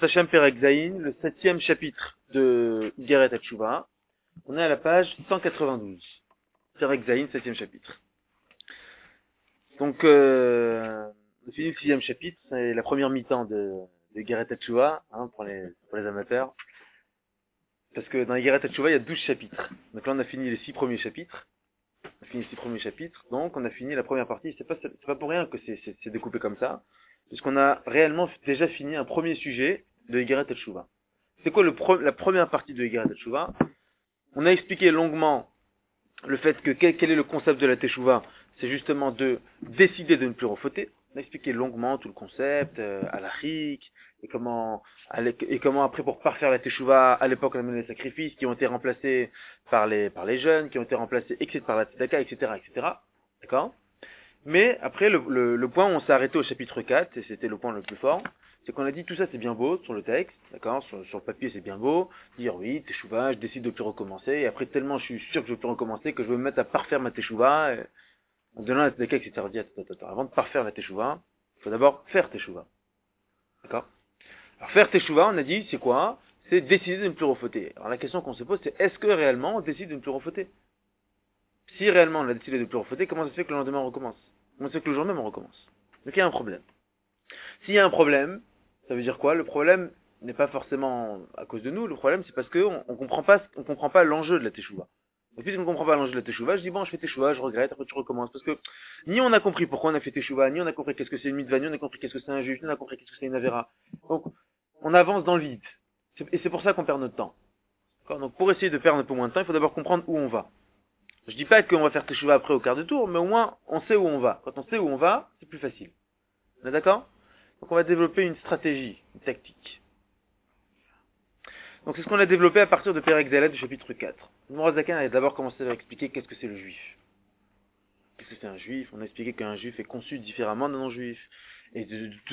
Hashem Perek Zayin, le 7e chapitre de Igeret HaTshuva. On est à la page 192. Perek Zayin, 7e chapitre. Donc, on finit le 6e chapitre, c'est la première mi-temps de Igeret HaTshuva, hein, pour les amateurs. Parce que dans Igeret HaTshuva, il y a 12 chapitres. Donc là, on a fini les 6 premiers chapitres. Donc on a fini la première partie. C'est pas pour rien que c'est découpé comme ça. Puisqu'on a réellement déjà fini un premier sujet de Igeret HaTshuva. C'est quoi la première partie de Igeret HaTshuva? On a expliqué longuement le fait que quel est le concept de la Teshuva. C'est justement de décider de ne plus refauter. On a expliqué longuement tout le concept, halachique, et comment après pour parfaire la Teshuva, à l'époque on a mené les sacrifices qui ont été remplacés par les jeunes, qui ont été remplacés par la tzedaka, etc., etc. D'accord? Mais après le point où on s'est arrêté au chapitre 4, et c'était le point le plus fort, c'est qu'on a dit tout ça c'est bien beau sur le texte, d'accord, sur le papier c'est bien beau, dire oui, Teshuva, je décide de plus recommencer, et après tellement je suis sûr que je veux plus recommencer que je veux me mettre à parfaire ma Teshuva, en donnant la tzedaka, etc. Avant de parfaire la Teshuva, il faut d'abord faire Teshuva. D'accord? Alors faire Teshuva, on a dit, c'est quoi? C'est décider de ne plus refauter. Alors la question qu'on se pose, c'est est-ce que réellement on décide de ne plus refauter? Si réellement on a décidé de ne plus refauter, comment ça se fait que le lendemain on recommence? Comment ça se fait que le jour même on recommence? Donc il y a un problème. S'il y a un problème, ça veut dire quoi? Le problème n'est pas forcément à cause de nous, le problème c'est parce qu'on comprend pas l'enjeu de la Teshuva. Donc puisqu'on ne comprend pas l'enjeu de la Teshuva, je dis bon je fais Teshuva, je regrette, après tu recommences. Parce que ni on a compris pourquoi on a fait Teshuva, ni on a compris qu'est-ce que c'est une mitzvah, ni on a compris qu'est-ce que c'est un juif, ni on a compris qu'est-ce que c'est une avera. Donc on avance dans le vide. Et c'est pour ça qu'on perd notre temps. Donc pour essayer de perdre un peu moins de temps, il faut d'abord comprendre où on va. Je dis pas qu'on va faire Teshuva après au quart de tour, mais au moins on sait où on va. Quand on sait où on va, c'est plus facile. On est d'accord? Donc on va développer une stratégie, une tactique. Donc c'est ce qu'on a développé à partir de Perek Zayin du chapitre 4. Mourazakan a d'abord commencé à expliquer qu'est-ce que c'est le juif. Qu'est-ce que c'est un juif? On a expliqué qu'un juif est conçu différemment d'un non-juif. Et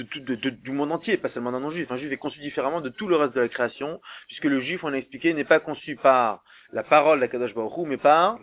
du monde entier, pas seulement d'un non-juif. Un juif est conçu différemment de tout le reste de la création, puisque le juif, on a expliqué, n'est pas conçu par la parole d'Akadosh Baruch Hu, mais par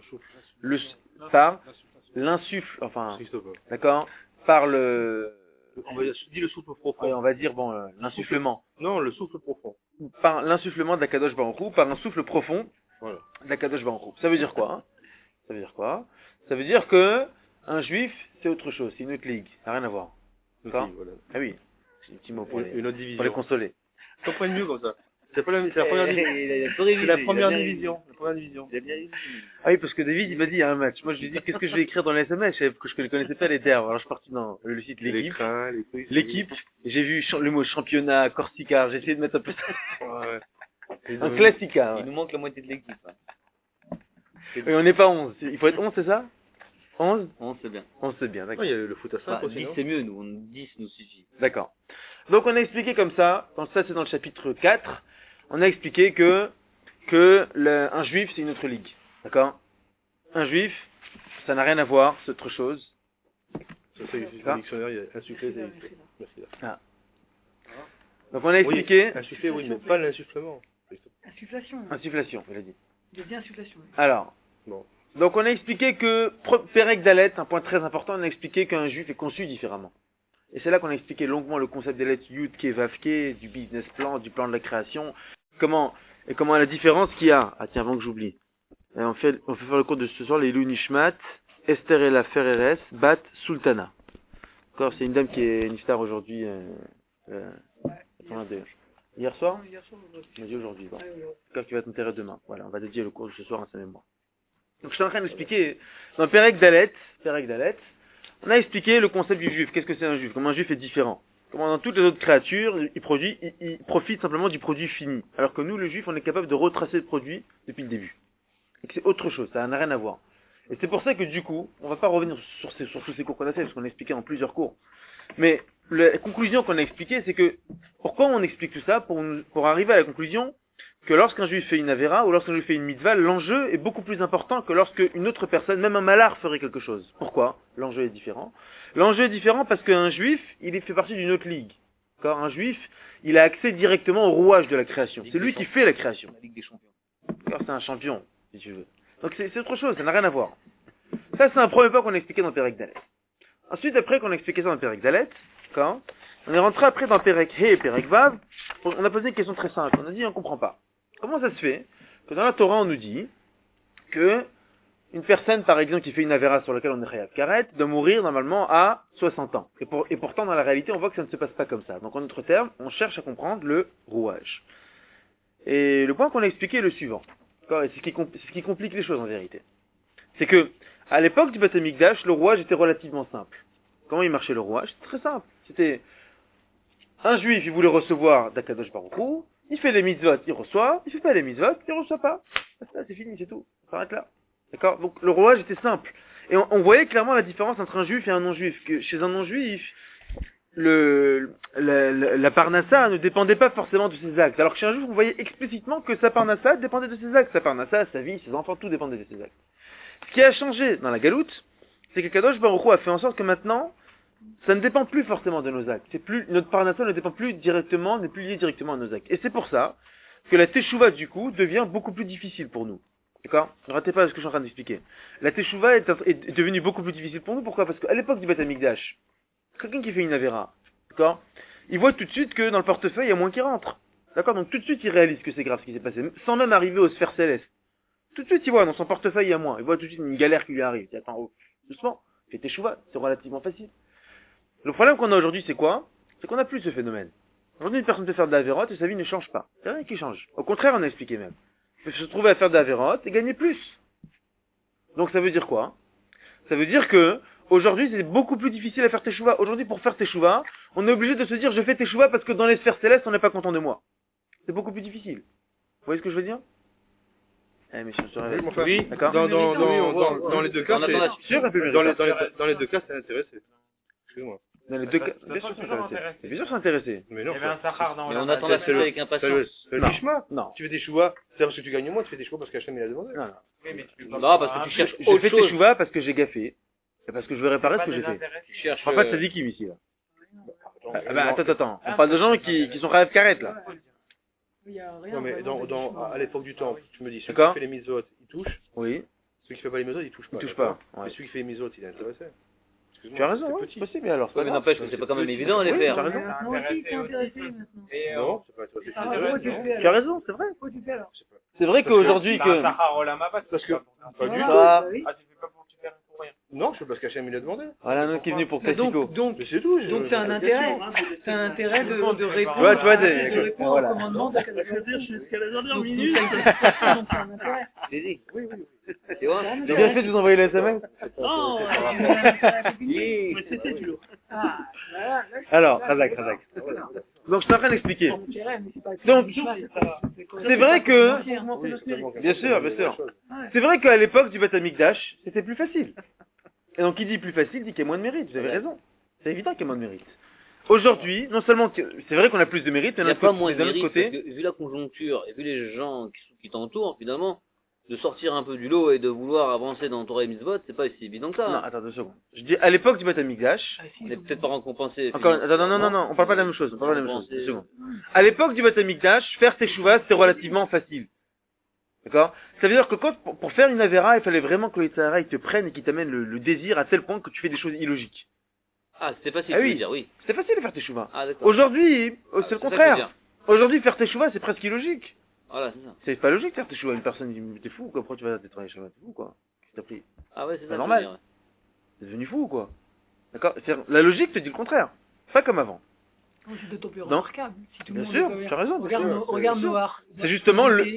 l'insuffle, enfin, d'accord, par le... Dis le souffle profond. Oui, on va dire, l'insufflement. Non, le souffle profond. Par l'insufflement d'Akadosh Baruch Hu, par un souffle profond d'Akadosh Baruch Hu. Ça veut dire quoi? Ça veut dire quoi? Ça veut dire que un juif, c'est autre chose, c'est une autre ligue, ça n'a rien à voir. Voilà. Ah oui, c'est un petit mot pour une autre division. Pour les consoler. Ça comprenne mieux comme ça. C'est la première division. C'est la première division. Ah oui, parce que David, il m'a dit, il y a un match. Moi, je lui ai dit, qu'est-ce que je vais écrire dans les SMS? Que je ne connaissais pas les termes. Alors, je suis parti dans le site l'équipe. J'ai vu le mot championnat, Corsica. J'ai essayé de mettre un peu ça. Un classica. Il nous manque la moitié de l'équipe. Et on n'est pas 11. Il faut être 11, c'est ça? 11? 11 c'est bien. 11 c'est bien, d'accord. Il y a le foot à 5 aussi, 10 c'est mieux, nous. 10 nous suffit. D'accord. Donc on a expliqué comme ça, ça c'est dans le chapitre 4, on a expliqué que un juif c'est une autre ligue. D'accord? Un juif, ça n'a rien à voir, c'est autre chose. Ça c'est le dictionnaire, il y a insufflé, merci. Ah. Donc on a expliqué... Oui, insufflé, oui, mais pas l'insufflement. Insufflation, il a dit. Il a dit insufflation. Alors, bon. Donc on a expliqué que, Perek Dalet, un point très important, on a expliqué qu'un juif est conçu différemment. Et c'est là qu'on a expliqué longuement le concept des lettres Yud, Ke, Vav, Ke, du business plan, du plan de la création, comment la différence qu'il y a. Ah tiens, avant que j'oublie. On fait faire le cours de ce soir, les Ilou Nishmat, Esther Ella Ferreres, Bat Sultana. D'accord, c'est une dame qui est une star aujourd'hui, hier soir? On a dit aujourd'hui, bon. D'accord, qui va être enterré demain. Voilà, on va dédier le cours de ce soir à sa mémoire. Donc je suis en train d'expliquer, dans Perek Dalet, on a expliqué le concept du juif. Qu'est-ce que c'est un juif? Comment un juif est différent? Comment dans toutes les autres créatures, il profite simplement du produit fini. Alors que nous, le juif, on est capable de retracer le produit depuis le début. Et que c'est autre chose, ça n'a rien à voir. Et c'est pour ça que du coup, on va pas revenir sur tous ces cours qu'on a fait, parce qu'on a expliqué en plusieurs cours. Mais la conclusion qu'on a expliquée, c'est que, pourquoi on explique tout ça? Pour arriver à la conclusion que lorsqu'un juif fait une avera ou lorsqu'un juif fait une mitzvah, l'enjeu est beaucoup plus important que lorsque une autre personne, même un malard, ferait quelque chose. Pourquoi? L'enjeu est différent. L'enjeu est différent parce qu'un juif, il fait partie d'une autre ligue. D'accord? Un juif, il a accès directement au rouage de la création. C'est lui qui fait la création. La Ligue des Champions. D'accord? C'est un champion, si tu veux. Donc c'est autre chose, ça n'a rien à voir. Ça, c'est un premier point qu'on a expliqué dans Perek Dalet. Ensuite, après qu'on a expliqué ça dans Perek Dalet, d'accord? On est rentré après dans Perek He et Perek Vav. On a posé une question très simple. On a dit, on comprend pas. Comment ça se fait que dans la Torah, on nous dit que une personne, par exemple, qui fait une avéra sur laquelle on est chayav karet, doit mourir normalement à 60 ans. Et pourtant, dans la réalité, on voit que ça ne se passe pas comme ça. Donc, en d'autres termes, on cherche à comprendre le rouage. Et le point qu'on a expliqué est le suivant. Et c'est ce qui complique les choses en vérité. C'est que, à l'époque du Beth Amikdash, le rouage était relativement simple. Comment il marchait le rouage? C'était très simple. C'était un juif, il voulait recevoir d'Akadosh Baruch Hu, il fait les mitzvot, il reçoit, il fait pas les mitzvot, il reçoit pas. C'est fini, c'est tout. Ça s'arrête là. D'accord? Donc le rouage était simple. Et on voyait clairement la différence entre un juif et un non-juif. Que chez un non-juif, la parnassa ne dépendait pas forcément de ses actes. Alors que chez un juif, on voyait explicitement que sa parnassa dépendait de ses actes. Sa parnassa, sa vie, ses enfants, tout dépendait de ses actes. Ce qui a changé dans la galoute, c'est que Kadosh Baruch Hu a fait en sorte que maintenant, ça ne dépend plus forcément de nos actes. Notre parnassa ne dépend plus directement, n'est plus lié directement à nos actes. Et c'est pour ça que la teshuva, du coup, devient beaucoup plus difficile pour nous. D'accord? Ne ratez pas ce que je suis en train d'expliquer. La teshuva est devenue beaucoup plus difficile pour nous. Pourquoi? Parce qu'à l'époque du Beth Amikdash, quelqu'un qui fait une avéra, d'accord? Il voit tout de suite que dans le portefeuille, il y a moins qui rentre. D'accord? Donc tout de suite, il réalise que c'est grave ce qui s'est passé, sans même arriver aux sphères célestes. Tout de suite, il voit dans son portefeuille, il y a moins. Il voit tout de suite une galère qui lui arrive. Il dit, attends, oh, doucement, fais teshuva, c'est relativement facile. Le problème qu'on a aujourd'hui, c'est quoi? C'est qu'on n'a plus ce phénomène. Aujourd'hui, une personne peut faire de l'avérote et sa vie ne change pas. C'est rien qui change. Au contraire, on a expliqué même. Il peut se trouver à faire de l'avérote et gagner plus. Donc ça veut dire quoi? Ça veut dire que aujourd'hui, c'est beaucoup plus difficile à faire teshuva. Aujourd'hui, pour faire teshuva, on est obligé de se dire, je fais teshuva parce que dans les sphères célestes, on n'est pas content de moi. C'est beaucoup plus difficile. Vous voyez ce que je veux dire? Eh, mais je serais... Oui, d'accord. Dans les deux cas, dans les deux cas, c'est intéressé. Excuse-moi. Dans les deux cas, bien sûr, c'est bien sûr, c'est intéressé. Mais non, Mais on attend la suite avec impatience. c'est le lishma. Non. Tu fais des choix, c'est parce que tu gagnes moins, tu fais des choix parce qu'Hachem il a demandé. Non. Non, parce que tu cherches Je autre fais chose. teshuva parce que j'ai gaffé. Et parce que je veux réparer ce que j'ai fait. Tu cherches. Je parle pas de tzadikim ici, là. Attends. On parle de gens qui sont rêves carrettes, là. Non, mais à l'époque du temps, tu me dis, celui D'accord. qui fait les misotes, il touche. Oui. Celui qui fait pas les misotes, il touche pas. Il touche pas. Mais Ouais. celui qui fait les misotes, il est intéressé. Tu as raison, oui, c'est possible, mais alors. Ouais, mais n'empêche que c'est pas quand même évident à les Oui, faire. tu as raison. Moi aussi, c'est intéressé maintenant. Non, c'est pas intéressé. Ah, pourquoi tu le fais Tu as alors? raison, c'est vrai. Pourquoi tu le fais alors? C'est vrai qu'aujourd'hui que... Parce que, pas du tout. Ah, oui. Non, c'est parce qu'Hachem il a demandé. voilà un autre qui est venu pour Mais Classico. donc, Mais c'est tout. c'est un intérêt. C'est un intérêt de répondre. Ouais, tu vois, de répondre voilà. au commandement de jusqu'à la dernière minute. Donc, c'est un intérêt. C'est dit. Tu vois? J'ai bien fait de vous envoyer le SMS. Non, mais c'était dur. Ah, voilà. Alors, Razak. Donc, je suis en train d'expliquer. Donc, c'est vrai que... Bien sûr. C'est vrai qu'à l'époque du Beth Amikdash, c'était plus facile. Et donc, qui dit plus facile, dit qu'il y a moins de mérite. Vous avez raison. C'est évident qu'il y a moins de mérite. Aujourd'hui, non seulement, c'est vrai qu'on a plus de mérite, mais Il n'y a pas moins de d'un autre mérite, côté... parce que vu la conjoncture et vu les gens qui t'entourent, finalement, de sortir un peu du lot et de vouloir avancer dans Torah et Mitzvot, c'est pas aussi évident que ça. Non, Hein. attends 2 secondes. Je dis, à l'époque du Beth Amikdash, On n'est peut-être pas récompensé. encore, attends, non, on parle pas de la même chose, 2 secondes. À l'époque du Beth Amikdash, faire teshuva, c'était relativement facile. D'accord? Ça veut dire que pour faire une avéra, il fallait vraiment que les tzahara, ils te prennent et qu'ils t'amènent le désir à tel point que tu fais des choses illogiques. Ah, c'était facile, Ah tu oui. veux dire, oui. C'était facile de faire teshuva. Ah, d'accord. Aujourd'hui, c'est le ça que je veux contraire. dire. Aujourd'hui, faire teshuva, c'est presque illogique. Voilà, c'est ça. C'est pas logique de faire teshuva. Une personne dit, mais t'es fou, quoi, pourquoi tu vas travailler chez moi? T'es fou, quoi. Qu'est-ce que t'as pris? Ah ouais, c'est ça. normal. je veux dire, T'es devenu fou, quoi. D'accord? La logique te dit le contraire. Pas comme avant. C'est d'autant plus Donc, remarquable. Si tout le Bien monde sûr, est tu as raison. bien sûr. Regarde Bien sûr. Noir. C'est justement le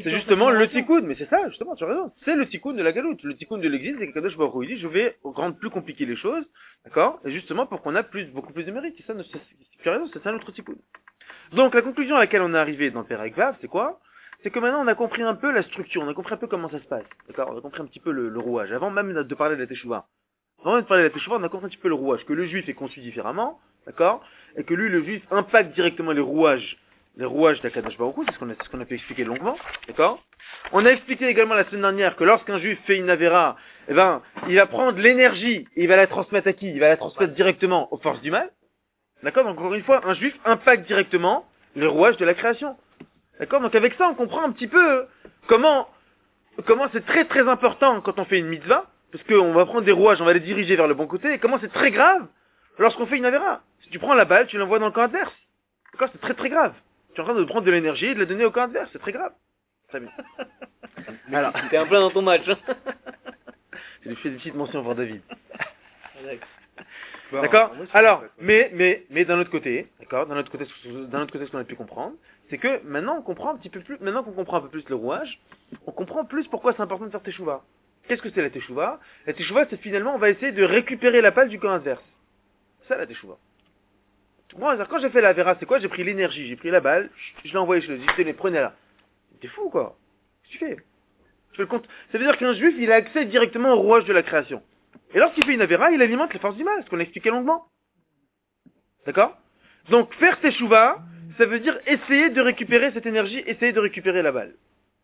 le tikkun, mais c'est ça, justement, tu as raison. C'est le tikkun de la galoute. Le tikkun de l'exil, c'est que Kadosh Baruch Hu, il dit, je vais rendre plus compliqué les choses, d'accord? Et justement, pour qu'on ait beaucoup plus de mérite. C'est ça, tu as raison, c'est ça notre tikkun. Donc, la conclusion à laquelle on est arrivé dans Perek Vav, c'est quoi? C'est que maintenant, on a compris un peu la structure, on a compris un peu comment ça se passe, d'accord? On a compris un petit peu le rouage. Avant même de parler de la teshuva. Avant de parler de la teshuva, on a compris un petit peu le rouage, que le juif est conçu différemment, d'accord? Et que lui, le juif, impacte directement les rouages d'Akadosh Baruch Hu, c'est ce qu'on a pu expliquer longuement, d'accord? On a expliqué également la semaine dernière que lorsqu'un juif fait une avéra, eh ben, il va prendre l'énergie et il va la transmettre à qui? Il va la transmettre directement aux forces du mal, d'accord? Donc encore une fois, un juif impacte directement les rouages de la création, d'accord? Donc avec ça, on comprend un petit peu comment c'est très très important quand on fait une mitzvah, parce qu'on va prendre des rouages, on va les diriger vers le bon côté, et comment c'est très grave lorsqu'on fait une avéra. Si tu prends la balle, tu l'envoies dans le camp adverse. D'accord? C'est très très grave. Tu es en train de prendre de l'énergie et de la donner au camp adverse. C'est très grave. Très bien. Alors. T'es en plein dans ton match. Hein. Je fais des petites mentions pour David. Bah, D'accord? moi, c'est Alors, pas fait, mais d'un autre côté, d'accord? D'un autre côté, ce qu'on a pu comprendre, c'est que maintenant on comprend un petit peu plus, maintenant qu'on comprend un peu plus le rouage, on comprend plus pourquoi c'est important de faire teshuva. Qu'est-ce que c'est la teshuva? La teshuva, c'est finalement, on va essayer de récupérer la balle du camp adverse. C'est ça la teshuva. Moi, quand j'ai fait la vera, c'est quoi? J'ai pris l'énergie, j'ai pris la balle, je l'ai envoyé, je lui ai dit, tenez, prenez-la. T'es fou, quoi. Qu'est-ce que tu fais? Je fais le compte. Ça veut dire qu'un juif, il a accès directement au rouage de la création. Et lorsqu'il fait une avéra, il alimente les forces du mal, ce qu'on a expliqué longuement. D'accord? Donc, faire teshuva, ça veut dire essayer de récupérer cette énergie, essayer de récupérer la balle.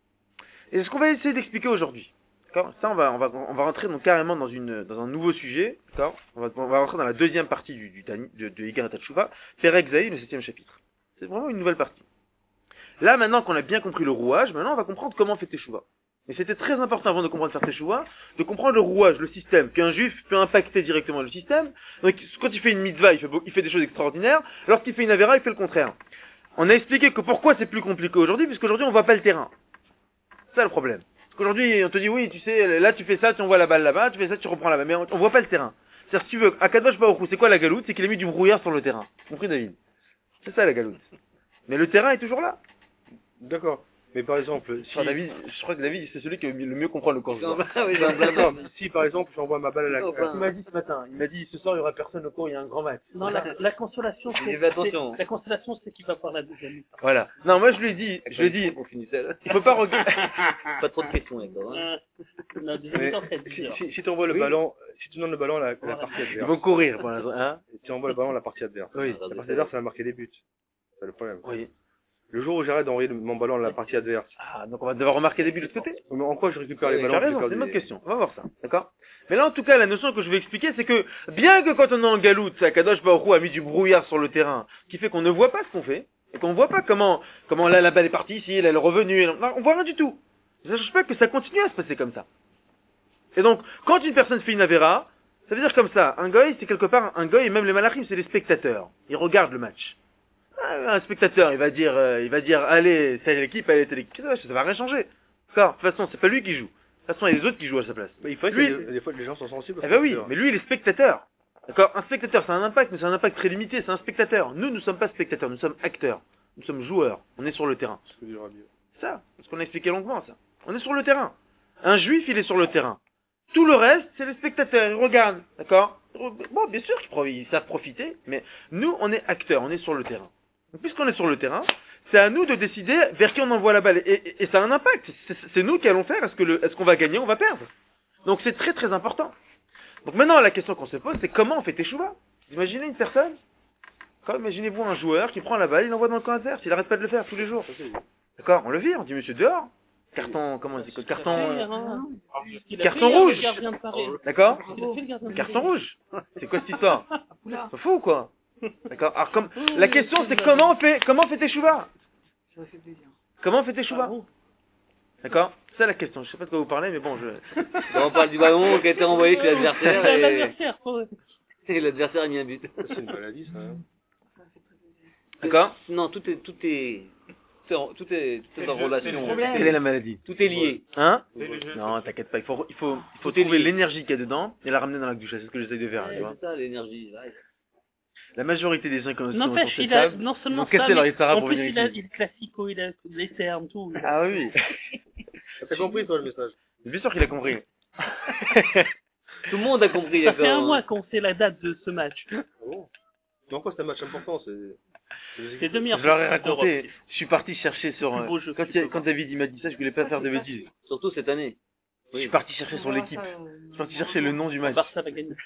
Et c'est ce qu'on va essayer d'expliquer aujourd'hui. D'accord? Ça, on va rentrer donc carrément dans un nouveau sujet. D'accord? On va rentrer dans la deuxième partie de Igarat Teshuva, Perek Zaï, le 7e chapitre. C'est vraiment une nouvelle partie. Là, maintenant qu'on a bien compris le rouage, maintenant on va comprendre comment on fait teshuva. Et c'était très important avant de comprendre faire teshuva, de comprendre le rouage, le système, qu'un juif peut impacter directement le système. Donc, quand il fait une mitzvah, il fait des choses extraordinaires. Lorsqu'il fait une avéra, il fait le contraire. On a expliqué que pourquoi c'est plus compliqué aujourd'hui, puisqu'aujourd'hui on voit pas le terrain. C'est ça le problème. Parce qu'aujourd'hui, on te dit, oui, tu sais, là tu fais ça, tu envoies la balle là-bas, tu fais ça, tu reprends là-bas. Mais on voit pas le terrain. C'est-à-dire, si tu veux, à Kadosh Baruch Hu, c'est quoi la galoute? C'est qu'il a mis du brouillard sur le terrain. Compris, David? C'est ça la galoute. Mais le terrain est toujours là. D'accord. Mais par exemple, si... je crois que David, c'est celui qui le mieux comprend le cours. D'accord. Si par exemple, j'envoie ma balle à la... Il m'a dit ce matin, il m'a dit, ce soir il y aura personne au cours, il y a un grand match. Non, la consolation, la consolation, c'est qu'il va par la deuxième mi-temps. Voilà. Non, moi je lui ai dit, il faut pas regarder. Pas trop de questions, d'accord. La deuxième mi-temps, c'est dur. Si tu envoies le ballon, si tu donnes le ballon à la partie adverse. Ils vont courir pour l'instant, hein. Et tu envoies le ballon à la partie adverse. Oui. La partie adverse, ça va marquer des buts. C'est le problème. Oui. Le jour où j'arrête d'envoyer mon ballon à la partie adverse. Ah, donc on va devoir remarquer des buts de l'autre côté. Mais en quoi je récupère les Tu ballons? as raison, c'est une bonne question. On va voir ça. D'accord? Mais là, en tout cas, la notion que je vais expliquer, c'est que, bien que quand on est en galoute, Kadosh Baruch Hu a mis du brouillard sur le terrain, qui fait qu'on ne voit pas ce qu'on fait, et qu'on ne voit pas comment là, la balle est partie ici, elle est revenue, on voit rien du tout. Ça ne cherche pas que ça continue à se passer comme ça. Et donc, quand une personne fait une avéra, ça veut dire comme ça, un goy, c'est quelque part, un goy, et même les malachim, c'est les spectateurs. Ils regardent le match. Un spectateur, il va dire, allez, c'est l'équipe, allez, c'est l'équipe, ça va rien changer. D'accord? De toute façon, c'est pas lui qui joue. De toute façon, il y a les autres qui jouent à sa place. Il faut que des fois, les gens sont sensibles. Eh ben oui, mais lui, il est spectateur. D'accord? Un spectateur, c'est un impact, mais c'est un impact très limité, c'est un spectateur. Nous ne sommes pas spectateurs, nous sommes acteurs. Nous sommes joueurs. On est sur le terrain. C'est ça. Parce qu'on a expliqué longuement, ça. On est sur le terrain. Un juif, il est sur le terrain. Tout le reste, c'est les spectateurs. Ils regardent. D'accord? Bon, bien sûr qu'ils savent profiter, mais nous, on est acteurs, on est sur le terrain. Donc, puisqu'on est sur le terrain, c'est à nous de décider vers qui on envoie la balle. Et ça a un impact. C'est nous qui allons faire. Est-ce qu'on va gagner ou on va perdre? Donc c'est très très important. Donc maintenant, la question qu'on se pose, c'est comment on fait teshuva? Imaginez une personne, imaginez-vous un joueur qui prend la balle, il l'envoie dans le camp adverse. Il n'arrête pas de le faire tous les jours. D'accord? On le vire, on dit monsieur dehors. Carton, comment on dit? Carton rouge. D'accord? Carton rouge. C'est quoi cette histoire? C'est fou, quoi? D'accord? Alors, la question, c'est comment on fait teshuva? Comment on fait teshuva? D'accord? C'est ça la question. Je sais pas de quoi vous parlez, mais bon, On parle du ballon qui a été envoyé chez l'adversaire et l'adversaire a mis un but. C'est une maladie, ça. D'accord? Non, tout est en relation. Quelle est la maladie? Tout est lié. Hein? Non, t'inquiète pas. Il faut trouver l'énergie qu'il y a dedans et la ramener dans la douche. C'est ce que j'essaie de faire, tu vois. C'est ça, l'énergie. La majorité des gens qui ont N'empêche, il a, non seulement ça, mais en plus il a le classico, il a les termes, tout. Ah oui. T'as compris, toi, le message? Bien sûr qu'il a compris. Tout le monde a compris. Ça fait un mois qu'on sait la date de ce match. Oh. Donc quoi, c'est un match important, C'est demi-heure. Je leur ai raconté. Je suis parti chercher sur, quand David il m'a dit ça, je voulais pas faire de bêtises. Surtout cette année. Je suis parti chercher sur l'équipe. Je suis parti chercher le nom du match. Barça va gagner.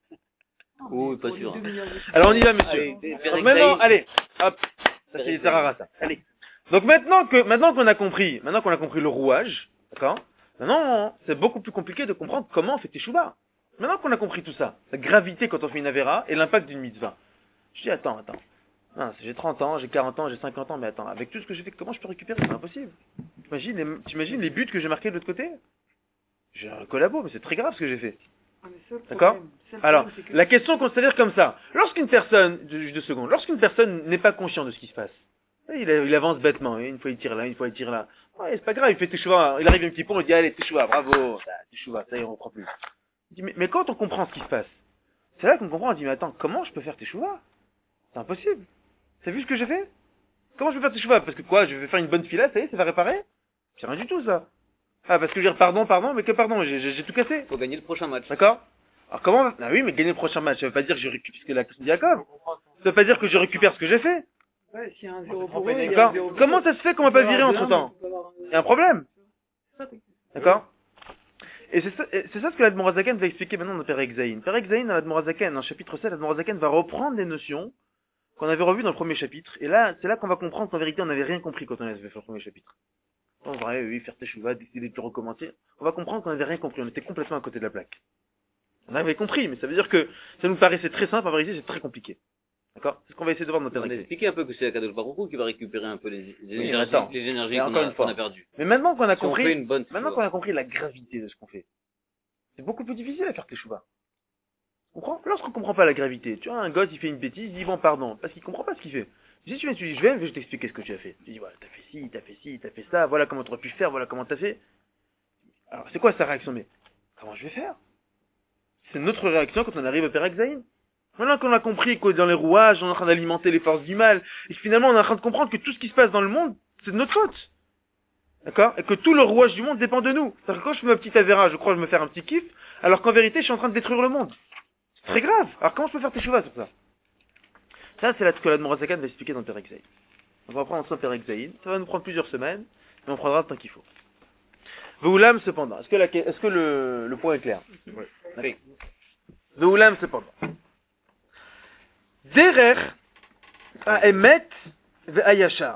Oh, pas sûr. Alors on y va, monsieur. Donc maintenant, allez, hop, ça c'est Tarara, ça. Allez. Donc maintenant qu'on a compris le rouage, d'accord? Maintenant, c'est beaucoup plus compliqué de comprendre comment on fait teshuva. Maintenant qu'on a compris tout ça, la gravité quand on fait une avéra et l'impact d'une mitzvah. Je dis, attends. Non, j'ai 30 ans, j'ai 40 ans, j'ai 50 ans, mais attends, avec tout ce que j'ai fait, comment je peux récupérer? C'est impossible. T'imagines les buts que j'ai marqués de l'autre côté? J'ai un collabo, mais c'est très grave ce que j'ai fait. D'accord? Alors, la question qu'on se dire comme ça. Lorsqu'une personne, lorsqu'une personne n'est pas consciente de ce qui se passe, il avance bêtement, une fois il tire là, une fois il tire là. Ouais, c'est pas grave, il fait teshuva, il arrive un petit pont, il dit allez, teshuva, bravo, teshuva, ça y est, on reprend plus. Il dit, mais quand on comprend ce qui se passe, c'est là qu'on comprend, on dit, mais attends, comment je peux faire teshuva? C'est impossible. T'as vu ce que j'ai fait? Comment je peux faire teshuva? Parce que quoi, je vais faire une bonne fila, ça y est, ça va réparer? C'est rien du tout ça. Ah, parce que je veux dire pardon, mais que pardon, j'ai tout cassé. Faut gagner le prochain match. D'accord? Alors comment, ah oui, mais gagner le prochain match, ça veut pas dire que je récupère ce que la question de Jacob. Ça veut pas dire que je récupère ce que j'ai fait. Ouais, s'il y a un 0 pour eux, d'accord? Comment ça se fait qu'on m'a pas viré entre temps? Il y a un problème. D'accord? Et c'est ça ce que l'Admorazaken va expliquer maintenant dans Perek Zayin. Perek Zayin, dans l'Admorazaken, dans le chapitre 7, l'Admorazaken va reprendre des notions qu'on avait revues dans le premier chapitre. Et là, c'est là qu'on va comprendre qu'en vérité, on n'avait rien compris quand on avait fait le premier chapitre. On va, oui, faire teshuva, décider de plus recommencer. On va comprendre qu'on n'avait rien compris. On était complètement à côté de la plaque. On avait compris, mais ça veut dire que ça nous paraissait très simple, en vérité, c'est très compliqué. D'accord? C'est ce qu'on va essayer de voir dans Perek Zayin. On a expliqué un peu que c'est Akadosh Baruch Hu qui va récupérer un peu les énergies qu'on a perdues. Mais maintenant qu'on a compris, maintenant qu'on a compris la gravité de ce qu'on fait, c'est beaucoup plus difficile à faire teshuva. Comprends? Lorsqu'on comprend pas la gravité, tu vois, un gosse, il fait une bêtise, il dit bon, pardon, parce qu'il comprend pas ce qu'il fait. Si tu viens, tu dis, je vais t'expliquer ce que tu as fait. Tu dis, voilà, t'as fait ci, t'as fait ça, voilà comment tu aurais pu faire, voilà comment t'as fait. Alors, c'est quoi sa réaction? Mais, comment je vais faire? C'est notre réaction quand on arrive au Perek Zayin. Maintenant qu'on a compris que dans les rouages, on est en train d'alimenter les forces du mal, et que finalement on est en train de comprendre que tout ce qui se passe dans le monde, c'est de notre faute. D'accord? Et que tout le rouage du monde dépend de nous. C'est-à-dire que quand je fais ma petite avéra, je crois que je me faire un petit kiff, alors qu'en vérité, je suis en train de détruire le monde. C'est très grave. Alors comment je peux faire teshuva sur ça? Ça, c'est là que l'Admorazaken va expliquer dans Perek Zayin. On va prendre ensemble Perek Zayin. Ça va nous prendre plusieurs semaines, mais on prendra le temps qu'il faut. Veulam cependant. Est-ce que le point est clair? Oui. Veulam cependant. Derer ha'emet ve'ayashar.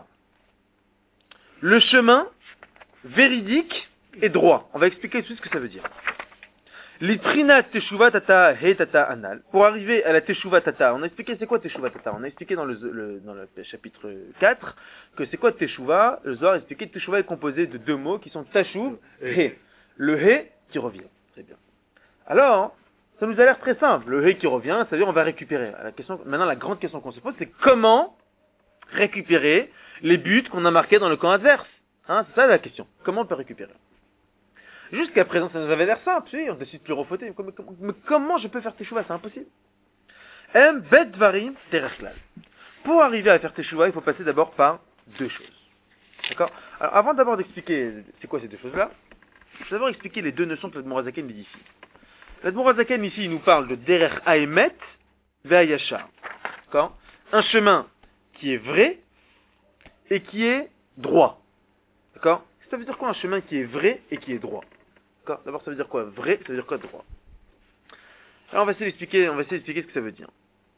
Le chemin véridique et droit. On va expliquer tout de suite ce que ça veut dire. L'itrinat teshuva tata he tata anal. Pour arriver à la teshuva tata, on a expliqué c'est quoi teshuva tata. On a expliqué dans le chapitre 4 que c'est quoi teshuva. Le Zohar a expliqué que teshuva est composé de deux mots qui sont tashuv, he. Le he qui revient. Très bien. Alors, ça nous a l'air très simple. Le he qui revient, c'est-à-dire on va récupérer. Maintenant, la grande question qu'on se pose, c'est comment récupérer les buts qu'on a marqués dans le camp adverse. Hein, c'est ça la question. Comment on peut récupérer? Jusqu'à présent, ça nous avait l'air simple. Tu sais, on décide de plus refauter. Mais comment je peux faire teshuva? C'est impossible. Bet varim terechlal. Pour arriver à faire teshuva, il faut passer d'abord par deux choses. D'accord? Alors, avant d'abord d'expliquer c'est quoi ces deux choses-là, je vais d'abord expliquer les deux notions que l'Admorazaken dit ici. L'Admorazaken ici, il nous parle de derer haemet ve'ayashar. D'accord? Un chemin qui est vrai et qui est droit. D'accord? Ça veut dire quoi un chemin qui est vrai et qui est droit? D'accord? D'abord, ça veut dire quoi vrai? Ça veut dire quoi droit? Alors, on va essayer d'expliquer ce que ça veut dire.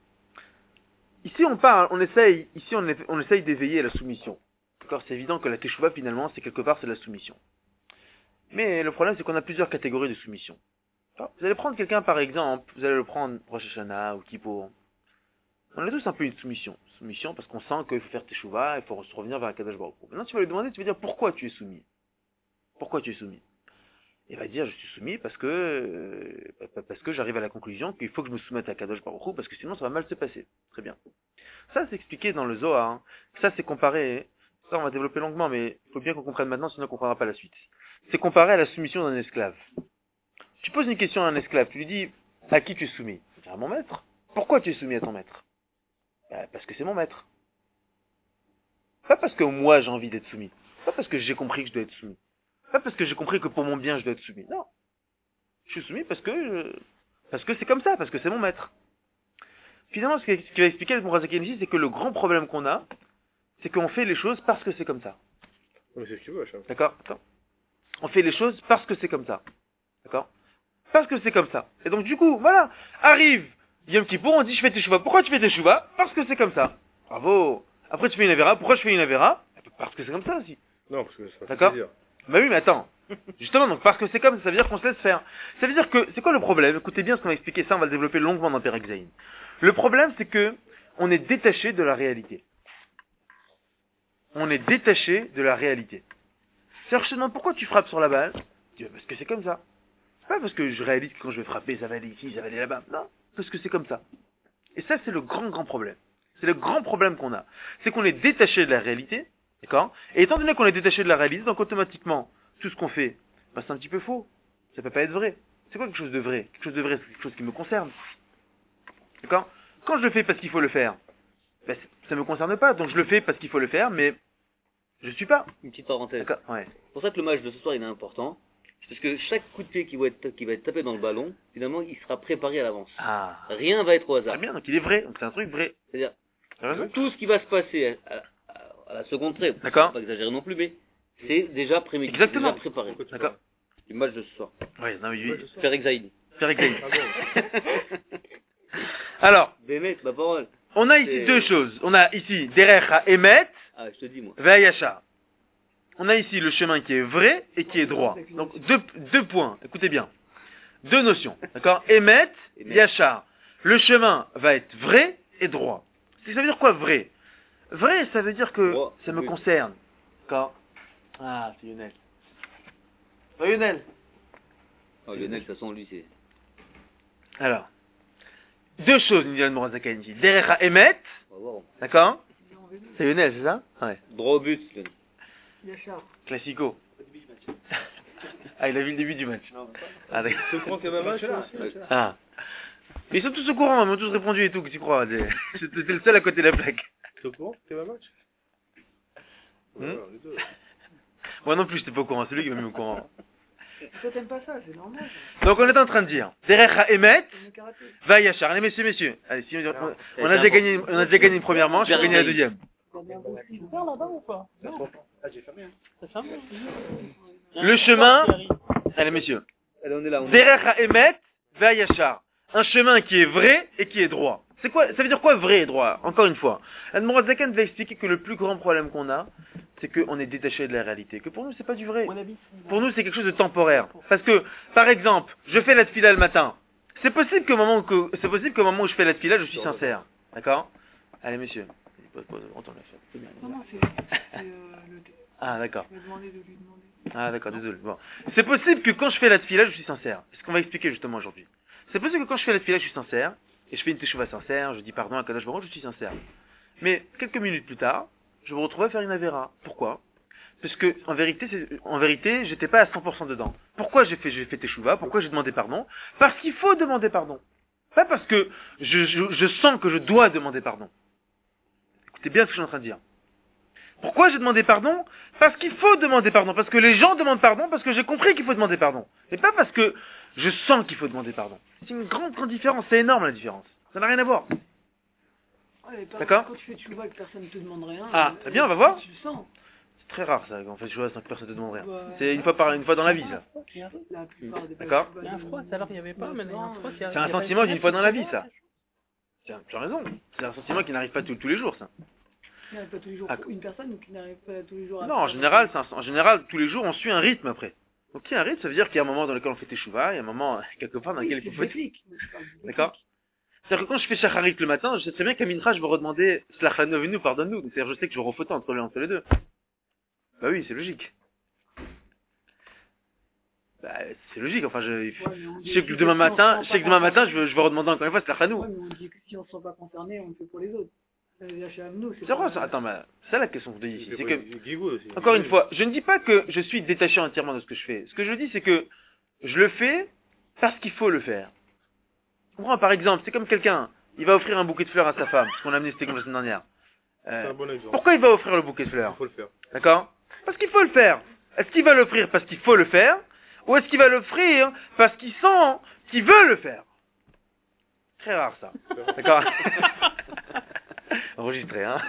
Ici, on essaye d'éveiller la soumission. D'accord? C'est évident que la teshuva, finalement, c'est quelque part, c'est la soumission. Mais le problème, c'est qu'on a plusieurs catégories de soumission. Alors, vous allez prendre quelqu'un, par exemple, vous allez le prendre Rosh Hashanah ou Kippour. On a tous un peu une soumission. Soumission parce qu'on sent qu'il faut faire teshuva, il faut se revenir vers Akadosh Baruch Hu. Maintenant, tu vas lui demander, tu vas dire pourquoi tu es soumis. Pourquoi tu es soumis? Il va dire, je suis soumis parce que j'arrive à la conclusion qu'il faut que je me soumette à Akadosh Baruch Hu parce que sinon ça va mal se passer. Très bien. Ça, c'est expliqué dans le Zohar. Hein. Ça, c'est comparé. Ça, on va développer longuement, mais il faut bien qu'on comprenne maintenant, sinon on ne comprendra pas la suite. C'est comparé à la soumission d'un esclave. Tu poses une question à un esclave, tu lui dis, à qui tu es soumis? Il dit, à mon maître. Pourquoi tu es soumis à ton maître? Parce que c'est mon maître. Pas parce que moi j'ai envie d'être soumis. Pas parce que j'ai compris que je dois être soumis. Pas parce que j'ai compris que pour mon bien je dois être soumis. Non. Je suis soumis parce que c'est comme ça, parce que c'est mon maître. Finalement, ce qui va expliquer le Mourazaken ici, c'est que le grand problème qu'on a, c'est qu'on fait les choses parce que c'est comme ça. Mais c'est ce que tu veux, d'accord? Attends. On fait les choses parce que c'est comme ça. D'accord? Parce que c'est comme ça. Et donc du coup, voilà, arrive Yom Kippour, on dit je fais teshuva. Pourquoi tu fais teshuva? Parce que c'est comme ça. Bravo. Après tu fais une avéra. Pourquoi je fais une avéra? Parce que c'est comme ça aussi. Non, parce que ça fait d'accord? plaisir. Bah oui, mais attends. Justement, donc parce que c'est comme ça, ça veut dire qu'on se laisse faire. Ça veut dire que, c'est quoi le problème? Écoutez bien ce qu'on va expliquer, ça on va le développer longuement dans Perek Zayin. Le problème c'est que on est détaché de la réalité. On est détaché de la réalité. C'est-à-dire, je te demande pourquoi tu frappes sur la balle? Tu dis, parce que c'est comme ça. C'est pas parce que je réalise que quand je vais frapper, ça va aller ici, ça va aller là-bas. Non, parce que c'est comme ça. Et ça, c'est le grand problème. C'est le grand problème qu'on a. C'est qu'on est détaché de la réalité, d'accord? Et étant donné qu'on est détaché de la réalité, donc automatiquement, tout ce qu'on fait, bah, c'est un petit peu faux. Ça peut pas être vrai. C'est quoi quelque chose de vrai? Quelque chose de vrai, c'est quelque chose qui me concerne. D'accord? Quand je le fais parce qu'il faut le faire, bah, ça me concerne pas. Donc je le fais parce qu'il faut le faire, mais je suis pas. Une petite parenthèse. D'accord? Ouais. C'est pour ça que le match de ce soir, il est important. Parce que chaque coup de pied qui va être tapé dans le ballon, finalement, il sera préparé à l'avance. Ah. Rien va être au hasard. Très bien, donc il est vrai. Donc c'est un truc vrai. C'est-à-dire, Ah, ouais. tout ce qui va se passer à la seconde près, D'accord. pas exagérer non plus, mais c'est déjà prémédité, Exactement. déjà préparé. D'accord. Du match de ce soir. Ouais, non, oui. Faire exaïd. Faire exact. Ah bon? Alors, Bémet, ma parole. on a ici C'est- deux choses. On a ici Derech HaEmet, Ah, je te dis, moi. Ve'ayashar. On a ici le chemin qui est vrai et qui est droit. Donc deux points, écoutez bien. Deux notions, d'accord? Emet, Yachar. Le chemin va être vrai et droit. Ça veut dire quoi vrai? Vrai, ça veut dire que Droit, ça me oui. concerne. D'accord? Ah, c'est Lionel. Lionel. Oh, Lionel, de toute façon, lui, c'est... Alors, deux choses, nous dit Morazakain ici. Derech HaEmet, On va voir. d'accord? C'est Lionel, c'est ça? Ouais. Droit au but, Lionel. Yachar. Classico. Ah, il a vu le début du match. Ah, d'accord. Tu comprends qu'il y avait un match là aussi? Ah. Mais ils sont tous au courant, ils m'ont tous répondu et tout, que tu crois. T'es le seul à côté de la plaque. Tu es au courant qu'il y avait un match? Hmm? Les deux. Moi non plus, j'étais pas au courant, c'est lui qui m'a mis au courant. Toi, t'aimes pas ça, c'est normal. Donc on est en train de dire, Derech HaEmet, C'est le karaté. va Yachar. Allez, messieurs. Allez, si on a déjà gagné une première manche, on a gagné la deuxième. Tu pars là-bas ou pas? Ah, j'ai fermé. Hein. Ça ferme? Le chemin, allez messieurs, Allez, on est là. Derech HaEmet, va Yachar. Un chemin qui est vrai et qui est droit. C'est quoi, ça veut dire quoi vrai et droit? Encore une fois. Admiral Zakan va expliquer que le plus grand problème qu'on a, c'est qu'on est détaché de la réalité. Que pour nous, c'est pas du vrai. Pour nous, c'est quelque chose de temporaire. Parce que, par exemple, je fais la tefila le matin. C'est possible qu'au moment où je fais la tefila, je suis sincère. D'accord? Allez, messieurs. On tourne la fête. Non, non, c'est le... Ah, d'accord. Je vais demander de lui demander. Ah, d'accord, désolé. Bon. C'est possible que quand je fais la tefila, je suis sincère. C'est ce qu'on va expliquer justement aujourd'hui. C'est possible que quand je fais la tefila, je suis sincère. Et je fais une teshuva sincère, je dis pardon à Kadosh Baruch, je suis sincère. Mais quelques minutes plus tard, je me retrouve à faire une avera. Pourquoi? Parce que en vérité, j'étais pas à 100% dedans. Pourquoi j'ai fait teshuva? Pourquoi j'ai demandé pardon? Parce qu'il faut demander pardon. Pas parce que je sens que je dois demander pardon. Écoutez bien ce que je suis en train de dire. Pourquoi j'ai demandé pardon? Parce qu'il faut demander pardon. Parce que les gens demandent pardon, parce que j'ai compris qu'il faut demander pardon. Et pas parce que je sens qu'il faut demander pardon. C'est une grande différence. C'est énorme la différence. Ça n'a rien à voir. Ouais, D'accord. Quand tu fais tu vois que personne ne te demande rien. Ah, très bien, on va voir. Tu le sens. C'est très rare ça, en fait, je vois sans que personne ne te demande rien. Ouais. C'est une fois dans la vie, ça. La plupart des D'accord. personnes, Il y a un froid, tout à l'heure il n'y avait pas, mais il y a un froid qui arrive. C'est un sentiment d'une fois dans la vie, ça. Tu as raison. C'est un sentiment qui n'arrive pas tous les jours, ça. Qui n'arrive pas tous les jours Ah, pour une personne ou qui n'arrive pas tous les jours à Non, en général, tous les jours, on suit un rythme après. Donc, il y a un rythme, ça veut dire qu'il y a un moment dans lequel on fait teshuva, il y a un moment, quelque part, dans lequel il faut faire. D'accord? C'est-à-dire que quand je fais shacharit le matin, je sais très bien qu'à Mincha, je vais redemander Slachanov, pardonne-nous. Donc, c'est-à-dire, je sais que je vais refauter entre les deux. Bah oui, c'est logique. Bah, c'est logique, enfin, je sais que demain matin, je vais redemander encore une fois Slachanov. Ouais, mais on dit que si on ne se sent pas concerné, on le fait pour les autres. C'est vrai, ça. Attends, mais c'est la question que je te dis ici. C'est que, Guigou aussi. encore une fois, je ne dis pas que je suis détaché entièrement de ce que je fais. Ce que je dis, c'est que je le fais parce qu'il faut le faire. Tu comprends? Par exemple, c'est comme quelqu'un, il va offrir un bouquet de fleurs à sa femme, parce qu'on a amené c'était comme la semaine dernière. C'est un bon exemple. Pourquoi il va offrir le bouquet de fleurs? Il faut le faire. D'accord? Parce qu'il faut le faire. Est-ce qu'il va l'offrir parce qu'il faut le faire? Ou est-ce qu'il va l'offrir parce qu'il sent qu'il veut le faire? Très rare, ça. D'accord? Enregistré, hein?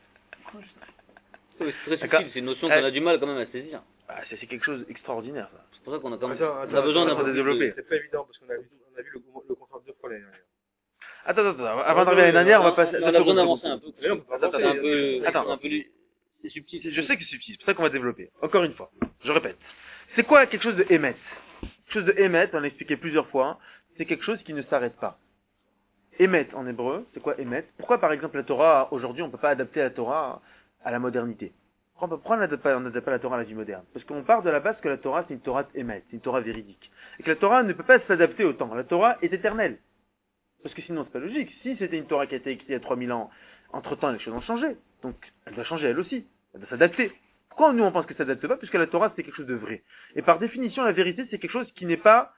C'est très D'accord. subtil, c'est une notion qu'on a du mal quand même à saisir. Ah, c'est quelque chose d'extraordinaire, ça. C'est pour ça qu'on a quand même... Attends, on a besoin d'un attends, peu développer. C'est pas évident parce qu'on a vu le contrat deux fois l'année dernière. Attends, avant d'arriver à l'année dernière, on va passer... On a besoin d'avancer un peu. Mais on peut pas Attends, avancer. attends. C'est un peu... C'est subtil. Je sais que c'est subtil, c'est pour ça qu'on va développer. Encore une fois, je répète. C'est quoi quelque chose de émet? Quelque chose de émet, on l'a expliqué plusieurs fois, c'est quelque chose qui ne s'arrête pas. Émet en hébreu, c'est quoi émet? Pourquoi par exemple la Torah, aujourd'hui on ne peut pas adapter la Torah à la modernité? Pourquoi on n'adapte pas la Torah à la vie moderne? Parce qu'on part de la base que la Torah, c'est une Torah émet, c'est une Torah véridique. Et que la Torah ne peut pas s'adapter au temps. La Torah est éternelle. Parce que sinon, c'est pas logique. Si c'était une Torah qui a été écrite il y a 3000 ans, entre-temps, les choses ont changé. Donc, elle doit changer elle aussi. Elle doit s'adapter. Pourquoi nous, on pense que ça s'adapte pas? Puisque la Torah, c'est quelque chose de vrai. Et par définition, la vérité, c'est quelque chose qui n'est pas,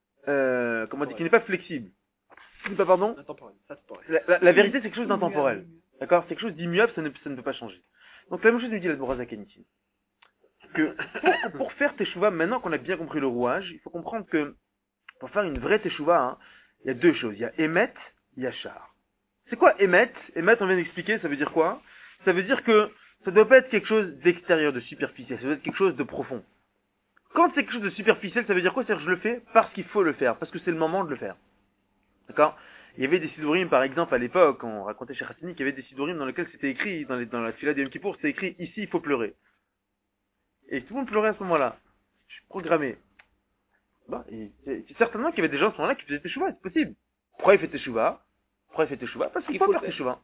qui n'est pas flexible. Qui n'est pas, pardon? La vérité, c'est quelque chose d'intemporel. D'accord? C'est quelque chose d'immuable, ça ne peut pas changer. Donc, la même chose nous dit la Zaken ici. Que, pour faire teshuva, maintenant qu'on a bien compris le rouage, il faut comprendre que, pour faire une vraie teshuva, hein, il y a deux choses. Il y a Emet, il y a Char. C'est quoi Emet? Emet, on vient d'expliquer, ça veut dire quoi? Ça veut dire que ça doit pas être quelque chose d'extérieur, de superficiel, ça doit être quelque chose de profond. Quand c'est quelque chose de superficiel, ça veut dire quoi? C'est-à-dire que je le fais parce qu'il faut le faire, parce que c'est le moment de le faire. D'accord? Il y avait des sidurim, par exemple, à l'époque, on racontait chez Hassani qu'il y avait des sidurim dans lesquels c'était écrit, dans la fila de Yom Kippour, c'était écrit, ici, il faut pleurer. Et tout le monde pleurait à ce moment-là. Je suis programmé. Bon, c'est certainement qu'il y avait des gens à ce moment-là qui faisaient teshuva, c'est possible. Pourquoi il fait teshuva? Parce qu'il faut faire teshuva.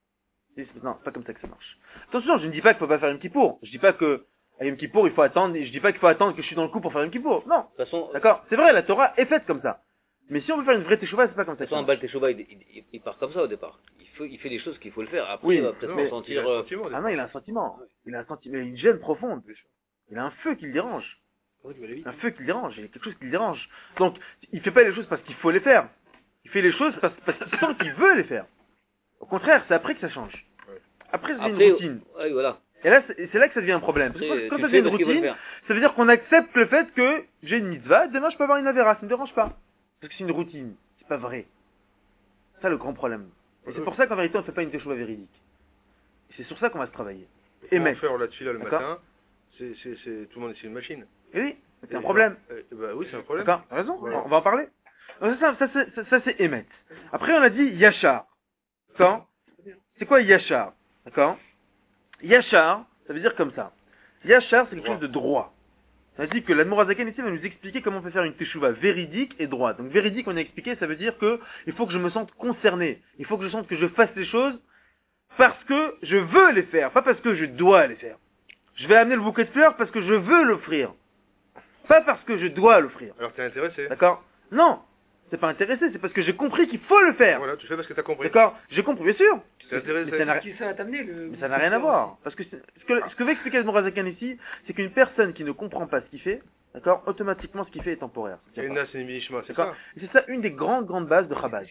Non, c'est pas comme ça que ça marche. Attention, je ne dis pas qu'il faut pas faire Yom Kippour. Je dis pas que à Yom Kippour il faut attendre, je dis pas qu'il faut attendre que je suis dans le coup pour faire Yom Kippour. Non. De toute façon, d'accord, c'est vrai, la Torah est faite comme ça. Mais si on veut faire une vraie teshuva, c'est pas comme ça. De toute façon, un bal teshuva, il part comme ça au départ. Il fait les choses qu'il faut le faire. Après, oui, il va peut-être sentir. Ah non, il a un sentiment. Il a un sentiment, il a une gêne profonde. Il a un feu qui le dérange. Un feu qui le dérange. Il y a quelque chose qui le dérange. Donc, il fait pas les choses parce qu'il faut les faire. Il fait les choses parce qu'il sent qu'il veut les faire. Au contraire, c'est après que ça change. Après, c'est une routine. Oui, voilà. Et là, c'est là que ça devient un problème. Parce que quand ça devient une routine, ça veut dire qu'on accepte le fait que j'ai une mitzvah, demain je peux avoir une avéra, ça ne me dérange pas. Parce que c'est une routine. C'est pas vrai. C'est ça le grand problème. Et c'est pour ça qu'en vérité, on ne fait pas une teshuva véridique. Et c'est sur ça qu'on va se travailler. Et même faire la tefila le matin, tout le monde c'est une machine. Et oui, c'est un problème. Bah oui, c'est un problème. D'accord, t'as raison, voilà. On va en parler. Donc ça c'est Emet. Après on a dit Yachar. D'accord? C'est quoi Yachar? D'accord? Yachar, ça veut dire comme ça. Yachar, c'est quelque chose de droit. Ça veut dire que l'Admor Hazaken ici va nous expliquer comment on peut faire une teshuva véridique et droite. Donc véridique, on a expliqué, ça veut dire que il faut que je me sente concerné. Il faut que je sente que je fasse les choses parce que je veux les faire, pas parce que je dois les faire. Je vais amener le bouquet de fleurs parce que je veux l'offrir. Pas parce que je dois l'offrir. Alors t'es intéressé? D'accord? Non! C'est pas intéressé, c'est parce que j'ai compris qu'il faut le faire. Voilà, tu fais parce que t'as compris. D'accord? J'ai compris, bien sûr. T'es intéressé. Mais ça n'a rien à voir. Parce que ce que veut expliquer Admor Hazaken ici, c'est qu'une personne qui ne comprend pas ce qu'il fait, d'accord, automatiquement ce qu'il fait est temporaire. C'est une minishma, c'est ça. ça. Et c'est ça une des grandes bases de Chabad.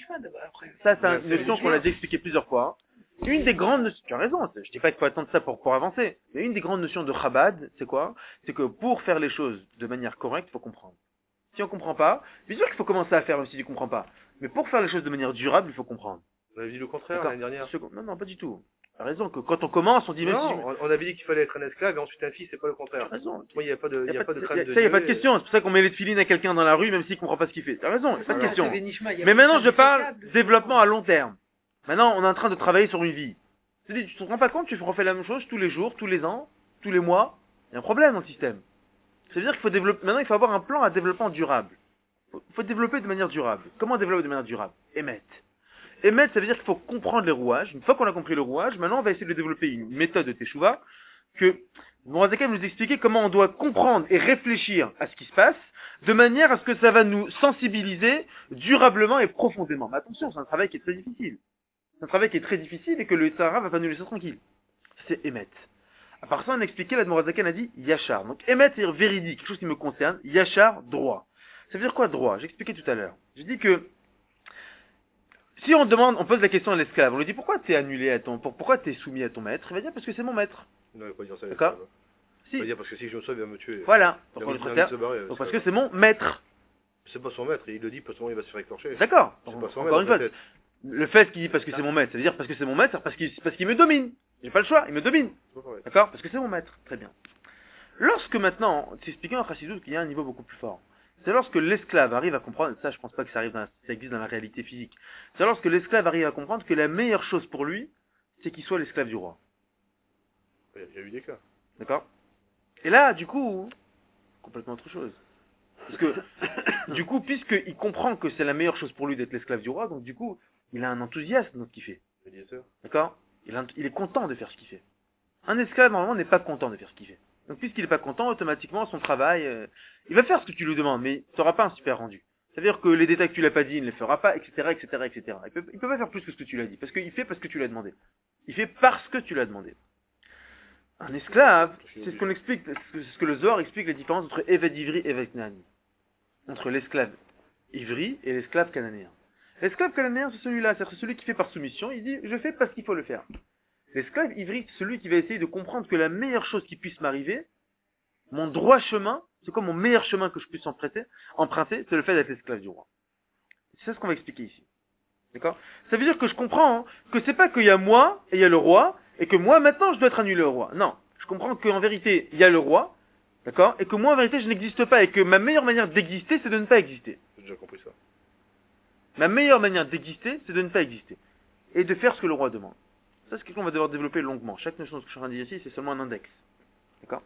Ça, c'est une notion qu'on a déjà expliqué plusieurs fois. Une des grandes notions, tu as raison, je dis pas qu'il faut attendre ça pour avancer, mais une des grandes notions de Chabad, c'est quoi? C'est que pour faire les choses de manière correcte, il faut comprendre. Si on comprend pas, bien sûr qu'il faut commencer à faire même si tu comprends pas. Mais pour faire les choses de manière durable, il faut comprendre. On avait dit le contraire l'année dernière. Non, pas du tout. T'as raison que quand on commence, on dit même non, on avait dit qu'il fallait être un esclave et ensuite un fils, c'est pas le contraire. T'as raison. Moi, il n'y a pas de crâne de ça, il n'y a pas de question. C'est pour ça qu'on met les tefilines à quelqu'un dans la rue, même s'il comprend pas ce qu'il fait. T'as raison, il n'y a pas de question. Mais maintenant, je parle développement à long terme. Maintenant, on est en train de travailler sur une vie. C'est-à-dire, tu te rends pas compte, tu refais la même chose tous les jours, tous les ans, tous les mois. Il y a un problème dans le système. Ça veut dire qu'il faut développer, maintenant, il faut avoir un plan à développement durable. Il faut développer de manière durable. Comment développer de manière durable? Émettre. Émettre, ça veut dire qu'il faut comprendre les rouages. Une fois qu'on a compris le rouage, maintenant, on va essayer de développer une méthode de teshuva que Admor Hazaken nous expliquer comment on doit comprendre et réfléchir à ce qui se passe de manière à ce que ça va nous sensibiliser durablement et profondément. Mais attention, c'est un travail qui est très difficile. C'est un travail qui est très difficile et que le Sahara va pas nous laisser tranquille. C'est émettre. À part ça, on a expliqué, l'Admor Hazaken a dit Yachar. Donc émettre, c'est véridique, quelque chose qui me concerne. Yachar, droit. Ça veut dire quoi droit? J'ai expliqué tout à l'heure. J'ai dit que si on demande, on pose la question à l'esclave, on lui dit pourquoi t'es annulé à pourquoi t'es soumis à ton maître? Il va dire parce que c'est mon maître. Non, il va pas dire ça. D'accord? Il va dire parce que si je me sauve, il va me tuer. Voilà. Donc on lui préfère. Donc parce que c'est mon maître. C'est pas son maître, il le dit parce qu'il va se faire écorcher. D'accord. C'est pas son encore maître. Une fois, le fait qu'il dit parce que c'est mon maître, ça veut dire parce que c'est mon maître, parce qu'il me domine. J'ai pas le choix, il me domine. D'accord? Parce que c'est mon maître. Très bien. Lorsque maintenant, c'est expliqué en Chassidut qu'il y a un niveau beaucoup plus fort. C'est lorsque l'esclave arrive à comprendre, ça je pense pas que ça existe dans la réalité physique, c'est lorsque l'esclave arrive à comprendre que la meilleure chose pour lui, c'est qu'il soit l'esclave du roi. Il y a eu des cas. D'accord? Et là, du coup, complètement autre chose. Parce que, du coup, puisqu'il comprend que c'est la meilleure chose pour lui d'être l'esclave du roi, donc du coup, il a un enthousiasme dans ce qu'il fait. D'accord? Il est content de faire ce qu'il fait. Un esclave, normalement, n'est pas content de faire ce qu'il fait. Donc, puisqu'il n'est pas content, automatiquement, son travail, il va faire ce que tu lui demandes, mais tu n'auras pas un super rendu. C'est-à-dire que les détails que tu l'as pas dit, il ne les fera pas, etc., etc., etc. Il peut pas faire plus que ce que tu l'as dit, parce qu'il fait parce que tu l'as demandé. Il fait parce que tu l'as demandé. Un esclave, c'est ce qu'on explique, c'est ce que le Zohar explique la différence entre Eved Ivri et Eved Canaani. Entre l'esclave Ivri et l'esclave cananéen. L'esclave cananéen, c'est celui-là, c'est celui qui fait par soumission, il dit, je fais parce qu'il faut le faire. L'esclave Ivri, c'est celui qui va essayer de comprendre que la meilleure chose qui puisse m'arriver, mon droit chemin, c'est quoi mon meilleur chemin que je puisse emprunter, c'est le fait d'être l'esclave du roi. C'est ça ce qu'on va expliquer ici. D'accord? Ça veut dire que je comprends que c'est pas qu'il y a moi et il y a le roi, et que moi maintenant je dois être annulé au roi. Non. Je comprends qu'en vérité, il y a le roi, d'accord? Et que moi en vérité je n'existe pas, et que ma meilleure manière d'exister, c'est de ne pas exister. J'ai déjà compris ça. Ma meilleure manière d'exister, c'est de ne pas exister. Et de faire ce que le roi demande. Ça, c'est quelque chose qu'on va devoir développer longuement. Chaque notion de ce que je suis en train de dire ici, c'est seulement un index. D'accord?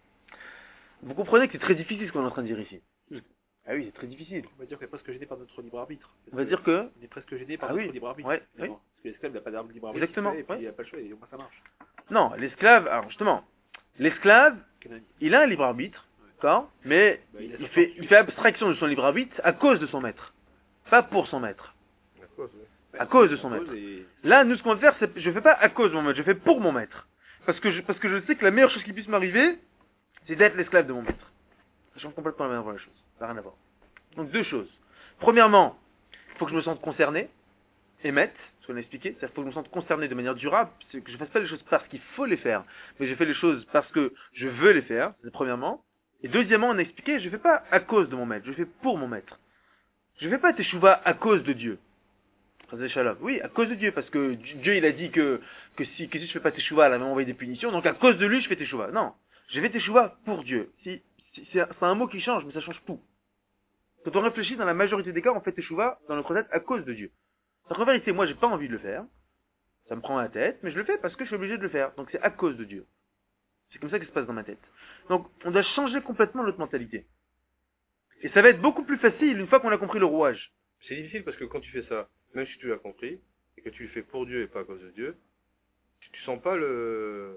Vous comprenez que c'est très difficile ce qu'on est en train de dire ici. Ah oui, c'est très difficile. On va dire qu'on est presque gêné par notre libre arbitre. On va dire que... On est presque gêné par notre libre arbitre. Ouais, oui. Parce que l'esclave n'a pas d'arbre libre arbitre. Exactement. Et puis il n'a pas le choix, et au moins ça marche. Non, l'esclave, alors justement, l'esclave, il a un libre arbitre, d'accord? Mais il fait abstraction de son libre arbitre à cause de son maître. Pas pour son maître. À cause de son maître. Là, nous, ce qu'on va faire, c'est, je fais pas à cause de mon maître, je fais pour mon maître. Parce que je sais que la meilleure chose qui puisse m'arriver, c'est d'être l'esclave de mon maître. Ça change complètement la chose. Ça n'a rien à voir. Donc, deux choses. Premièrement, il faut que je me sente concerné, émettre, ce qu'on a expliqué, c'est-à-dire qu'il faut que je me sente concerné de manière durable, c'est que je fasse pas les choses parce qu'il faut les faire, mais je fais les choses parce que je veux les faire, c'est premièrement. Et deuxièmement, on a expliqué, je fais pas à cause de mon maître, je fais pour mon maître. Je fais pas teshuva à cause de Dieu. Oui, à cause de Dieu, parce que Dieu il a dit que si je fais pas teshuva, il va m'envoyer des punitions, donc à cause de lui je fais teshuva. Non, je fais teshuva pour Dieu. C'est un mot qui change, mais ça change tout. Quand on réfléchit, dans la majorité des cas, on fait teshuva dans notre tête à cause de Dieu. Donc en vérité, moi j'ai pas envie de le faire, ça me prend la tête, mais je le fais parce que je suis obligé de le faire, donc c'est à cause de Dieu. C'est comme ça que ça se passe dans ma tête. Donc on doit changer complètement notre mentalité. Et ça va être beaucoup plus facile une fois qu'on a compris le rouage. C'est difficile parce que quand tu fais ça, même si tu l'as compris, et que tu le fais pour Dieu et pas à cause de Dieu, tu sens pas le...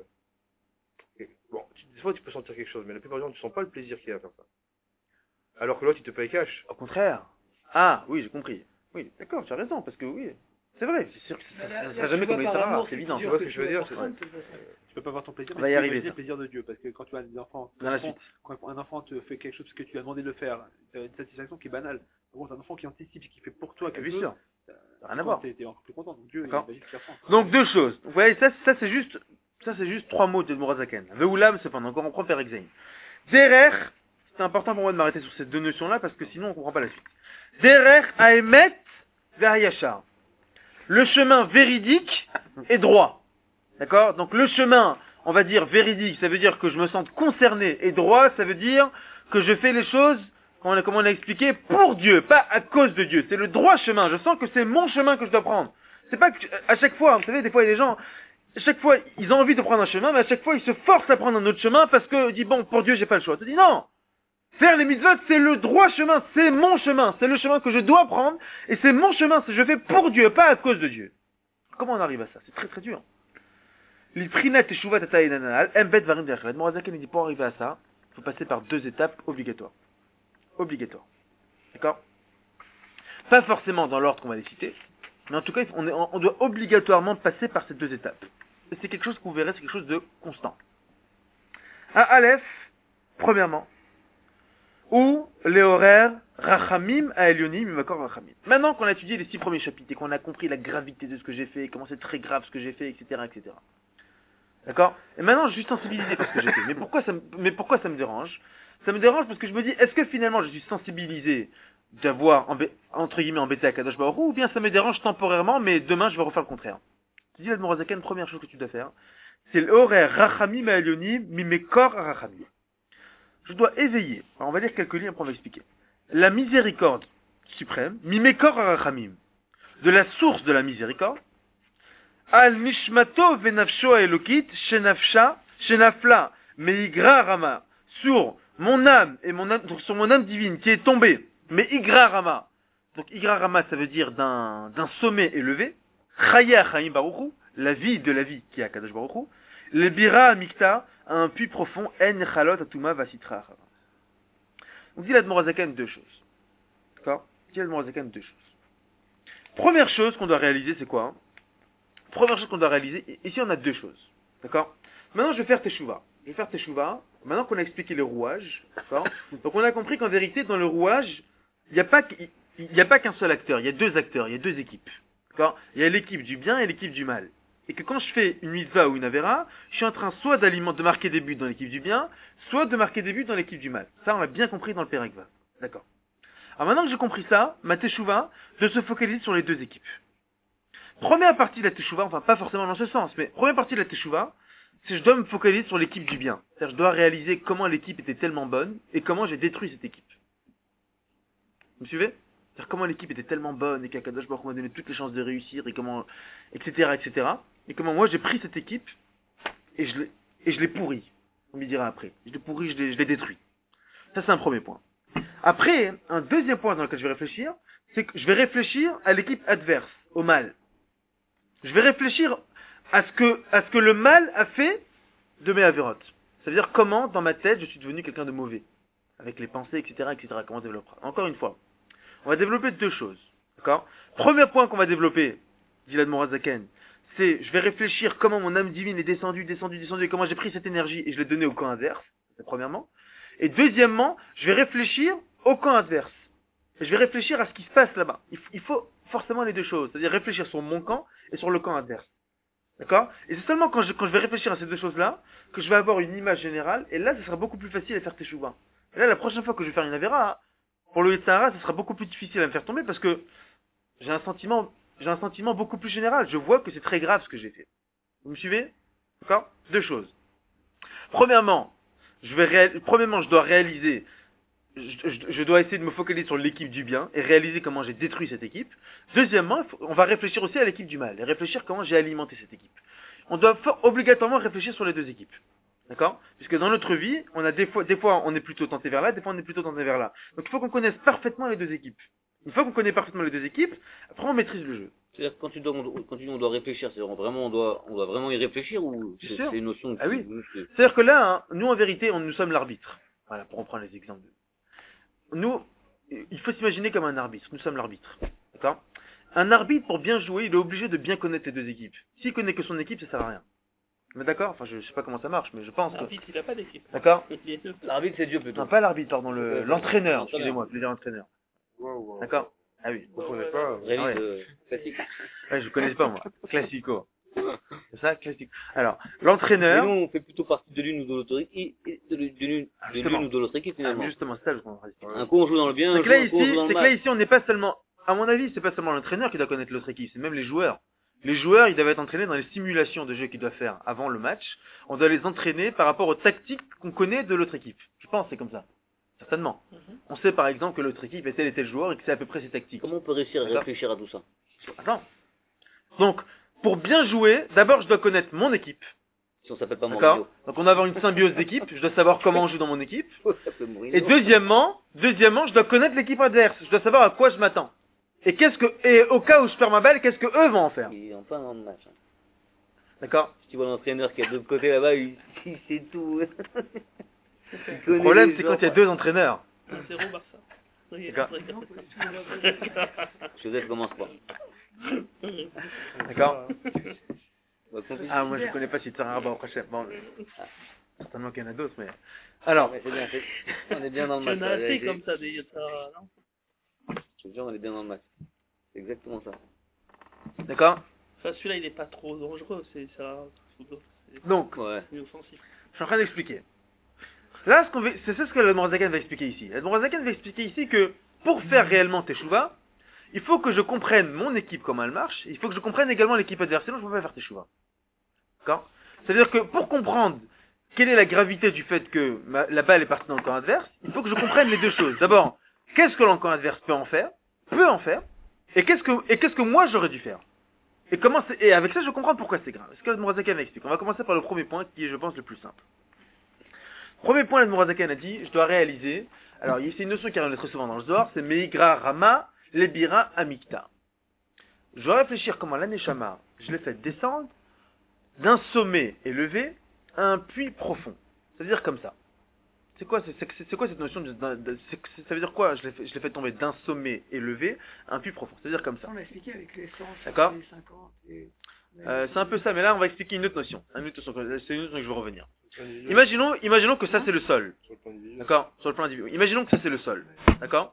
Bon, des fois tu peux sentir quelque chose, mais la plupart du temps tu sens pas le plaisir qu'il y a à faire ça. Alors que l'autre il te paye cash. Au contraire. Ah, oui, j'ai compris. Oui, d'accord, tu as raison, parce que oui, c'est vrai, c'est sûr que ça ne sera jamais comme les Sarah, c'est évident. Tu vois ce que je veux dire? Tu peux pas avoir ton plaisir, mais tu peux le plaisir de Dieu, parce que quand tu as des enfants, quand un enfant te fait quelque chose parce que tu lui as demandé de le faire, tu as une satisfaction qui est banale. Par contre, un enfant qui anticipe et qui fait pour toi quelque chose, rien à voir. T'es encore plus content. Donc Dieu, il va juste faire ça. Donc deux choses. Vous voyez, ça c'est juste trois mots de Morazaken. Veulam, cependant, encore on prend Père Exaïn. Derer, c'est important pour moi de m'arrêter sur ces deux notions-là, parce que sinon on comprend pas la suite. Derer Aemet vers Yachar. Le chemin véridique et droit. D'accord? Donc le chemin, on va dire véridique, ça veut dire que je me sens concerné, et droit, ça veut dire que je fais les choses, comme on a expliqué, pour Dieu, pas à cause de Dieu. C'est le droit chemin. Je sens que c'est mon chemin que je dois prendre. C'est pas que, à chaque fois, vous savez, des fois il y a des gens, à chaque fois ils ont envie de prendre un chemin, mais à chaque fois ils se forcent à prendre un autre chemin parce que, dit bon, pour Dieu j'ai pas le choix. Tu dis non! Faire les mitzvot, c'est le droit chemin, c'est mon chemin, c'est le chemin que je dois prendre, et c'est mon chemin, je fais pour Dieu, pas à cause de Dieu. Comment on arrive à ça? C'est très très dur. L'iprinat teshuva tata inanal, embed varim derechlet. Morazaken, il dit pour arriver à ça, il faut passer par deux étapes obligatoires. Obligatoires. D'accord? Pas forcément dans l'ordre qu'on va les citer, mais en tout cas, on doit obligatoirement passer par ces deux étapes. Et c'est quelque chose que vous verrez, c'est quelque chose de constant. Un Aleph, premièrement, ou les horaires Rachamim à Elionim, Makor Rachamim. Maintenant qu'on a étudié les 6 premiers chapitres et qu'on a compris la gravité de ce que j'ai fait, comment c'est très grave ce que j'ai fait, etc., etc. D'accord? Et maintenant, je suis sensibilisé par ce que j'ai fait. Mais pourquoi ça me dérange? Ça me dérange parce que je me dis, est-ce que finalement je suis sensibilisé d'avoir, entre guillemets, embêté à Kadosh Baruch Hu, ou bien ça me dérange temporairement, mais demain je vais refaire le contraire? Tu dis, l'Admorazaken, première chose que tu dois faire, c'est l'horaire Rachamim à Elionim, Mimekor Rachamim. Je dois éveiller. Alors on va lire quelques lignes, après on va expliquer. La miséricorde suprême, Mimekor Rachamim, de la source de la miséricorde, Al Nishmato Venafsho Elokit, Shenafla, Meigra Rama, sur mon âme, sur mon âme divine qui est tombée, Meigra Rama. Donc Igra Rama, ça veut dire d'un sommet élevé, Chaya Chaim Baruchu, la vie de la vie qui est à Kadosh Baruchu, Le bira amikta a un puits profond, en chalot atuma vasitra. On dit l'Admorazakan deux choses. D'accord? On dit l'Admorazakan deux choses. Première chose qu'on doit réaliser, c'est quoi? Première chose qu'on doit réaliser, ici on a deux choses. D'accord? Maintenant je vais faire teshuva. Maintenant qu'on a expliqué le rouage, d'accord? Donc on a compris qu'en vérité, dans le rouage, il n'y a pas qu'un seul acteur, il y a deux acteurs, il y a deux équipes. D'accord? Il y a l'équipe du bien et l'équipe du mal. Et que quand je fais une mitzvah ou une avera, je suis en train soit de marquer des buts dans l'équipe du bien, soit de marquer des buts dans l'équipe du mal. Ça, on l'a bien compris dans le Perek Vav. D'accord. Alors maintenant que j'ai compris ça, ma teshuva, de se focaliser sur les deux équipes. Première partie de la teshuva, enfin pas forcément dans ce sens, mais première partie de la teshuva, c'est que je dois me focaliser sur l'équipe du bien. C'est-à-dire je dois réaliser comment l'équipe était tellement bonne et comment j'ai détruit cette équipe. Vous me suivez? C'est-à-dire comment l'équipe était tellement bonne et qu'Akadosh Baruch Hu m'a donné toutes les chances de réussir et comment, etc. Et comment moi j'ai pris cette équipe et je l'ai pourri. On me dira après. Je l'ai pourri, je l'ai détruit. Ça c'est un premier point. Après, un deuxième point dans lequel je vais réfléchir, c'est que je vais réfléchir à l'équipe adverse, au mal. Je vais réfléchir à ce que le mal a fait de mes avérotes. C'est-à-dire comment, dans ma tête, je suis devenu quelqu'un de mauvais. Avec les pensées, etc. Comment on développera. Encore une fois. On va développer deux choses. D'accord? Premier point qu'on va développer, dit l'Admorazaken, c'est, je vais réfléchir comment mon âme divine est descendue, et comment j'ai pris cette énergie et je l'ai donnée au camp adverse. C'est premièrement. Et deuxièmement, je vais réfléchir au camp adverse. Et je vais réfléchir à ce qui se passe là-bas. Il faut forcément les deux choses. C'est-à-dire réfléchir sur mon camp et sur le camp adverse. D'accord? Et c'est seulement quand je vais réfléchir à ces deux choses-là, que je vais avoir une image générale, et là, ce sera beaucoup plus facile à faire teshuva. Et là, la prochaine fois que je vais faire une avera, pour le Yetzirah, ce sera beaucoup plus difficile à me faire tomber parce que j'ai un sentiment beaucoup plus général. Je vois que c'est très grave ce que j'ai fait. Vous me suivez? D'accord? Deux choses. Premièrement, je dois réaliser, je dois essayer de me focaliser sur l'équipe du bien et réaliser comment j'ai détruit cette équipe. Deuxièmement, on va réfléchir aussi à l'équipe du mal et réfléchir comment j'ai alimenté cette équipe. On doit obligatoirement réfléchir sur les deux équipes. D'accord? Puisque dans notre vie, on a des fois on est plutôt tenté vers là, des fois on est plutôt tenté vers là. Donc il faut qu'on connaisse parfaitement les deux équipes. Une fois qu'on connaît parfaitement les deux équipes, après on maîtrise le jeu. C'est-à-dire quand on doit réfléchir, c'est vraiment on doit vraiment y réfléchir ou c'est une notion Ah oui. C'est-à-dire que là, nous en vérité, nous sommes l'arbitre. Voilà, pour reprendre les exemples. Nous, il faut s'imaginer comme un arbitre. Nous sommes l'arbitre. D'accord? Un arbitre, pour bien jouer, il est obligé de bien connaître les deux équipes. S'il connaît que son équipe, ça sert à rien. Mais d'accord? Enfin, je sais pas comment ça marche, mais je pense que... L'arbitre, il a pas d'équipe. D'accord? L'arbitre, c'est Dieu plutôt. Non, pas l'arbitre, pardon, l'entraîneur. Excusez-moi, je voulais dire l'entraîneur. Wow. D'accord? Ah oui. Vous comprenez pas. Classique. Ouais, je connais pas, moi. Classico. C'est ça, classique. Alors, l'entraîneur... Mais nous, on fait plutôt partie de l'une ou de l'autre équipe, ou de l'autre équipe, finalement. Justement, c'est ça, je comprends. Un coup, on joue dans le bien, C'est que là, ici, on n'est pas seulement... À mon avis, c'est pas seulement l'entraîneur qui doit connaître l'autre équipe, c'est même les joueurs. Les joueurs, ils doivent être entraînés dans les simulations de jeu qu'ils doivent faire avant le match. On doit les entraîner par rapport aux tactiques qu'on connaît de l'autre équipe. Je pense que c'est comme ça. Certainement. On sait par exemple que l'autre équipe est tel et tel joueur et que c'est à peu près ses tactiques. Comment on peut réussir à réfléchir à tout ça? Attends. Donc, pour bien jouer, d'abord je dois connaître mon équipe. Si on s'appelle pas D'accord? Donc on doit avoir une symbiose d'équipe, je dois savoir comment on joue dans mon équipe. Et deuxièmement, je dois connaître l'équipe adverse. Je dois savoir à quoi je m'attends. Et au cas où je perds ma balle, qu'est-ce que eux vont en faire? Ils ont pas un match. D'accord? Si tu vois l'entraîneur qui est de l'autre côté là-bas, il sait tout. Le problème, c'est quand il y a deux entraîneurs. 0 Barça. D'accord. Joseph commence pas. D'accord? Ah, moi je connais pas si tu as un rabat au prochain. Bon, certainement qu'il y en a d'autres, mais... Alors... Mais c'est bien, on est bien dans le match. Il y en a assez comme ça, des Yetzirah, non? Je te jure, on est bien dans le match. C'est exactement ça. D'accord? Enfin, celui-là, il est pas trop dangereux, c'est ça. Donc, ouais. C'est offensif. Je suis en train d'expliquer. Là, c'est ce que l'Admorazaken va expliquer ici. L'Admorazaken va expliquer ici que pour faire réellement Teshuva, il faut que je comprenne mon équipe, comment elle marche, il faut que je comprenne également l'équipe adverse, sinon je ne peux pas faire Teshuva. D'accord? C'est-à-dire que pour comprendre quelle est la gravité du fait que la balle est partie dans le camp adverse, il faut que je comprenne les deux choses. D'abord, qu'est-ce que le camp adverse peut en faire, et qu'est-ce que moi j'aurais dû faire. Et avec ça, je comprends pourquoi c'est grave. C'est ce que l'Admorazaken explique. On va commencer par le premier point, qui est, je pense, le plus simple. Premier point, l'Admorazaken a dit, je dois réaliser, alors c'est une notion qui revient très souvent dans le Zohar, c'est Meigra Rama, Lebira Amikta. Je dois réfléchir comment l'Aneshama, je l'ai fait descendre d'un sommet élevé à un puits profond. C'est-à-dire comme ça. C'est quoi cette notion ça veut dire quoi? Je l'ai fait tomber d'un sommet élevé à un puits profond. C'est-à-dire comme ça. On l'a expliqué avec les 100, D'accord. les 50 et... C'est un peu ça, mais là on va expliquer une autre notion. C'est une autre notion que je vais revenir. Imaginons que ça c'est le sol. Sur le plan individuel. D'accord? Sur le plan individuel. Imaginons que ça c'est le sol. D'accord?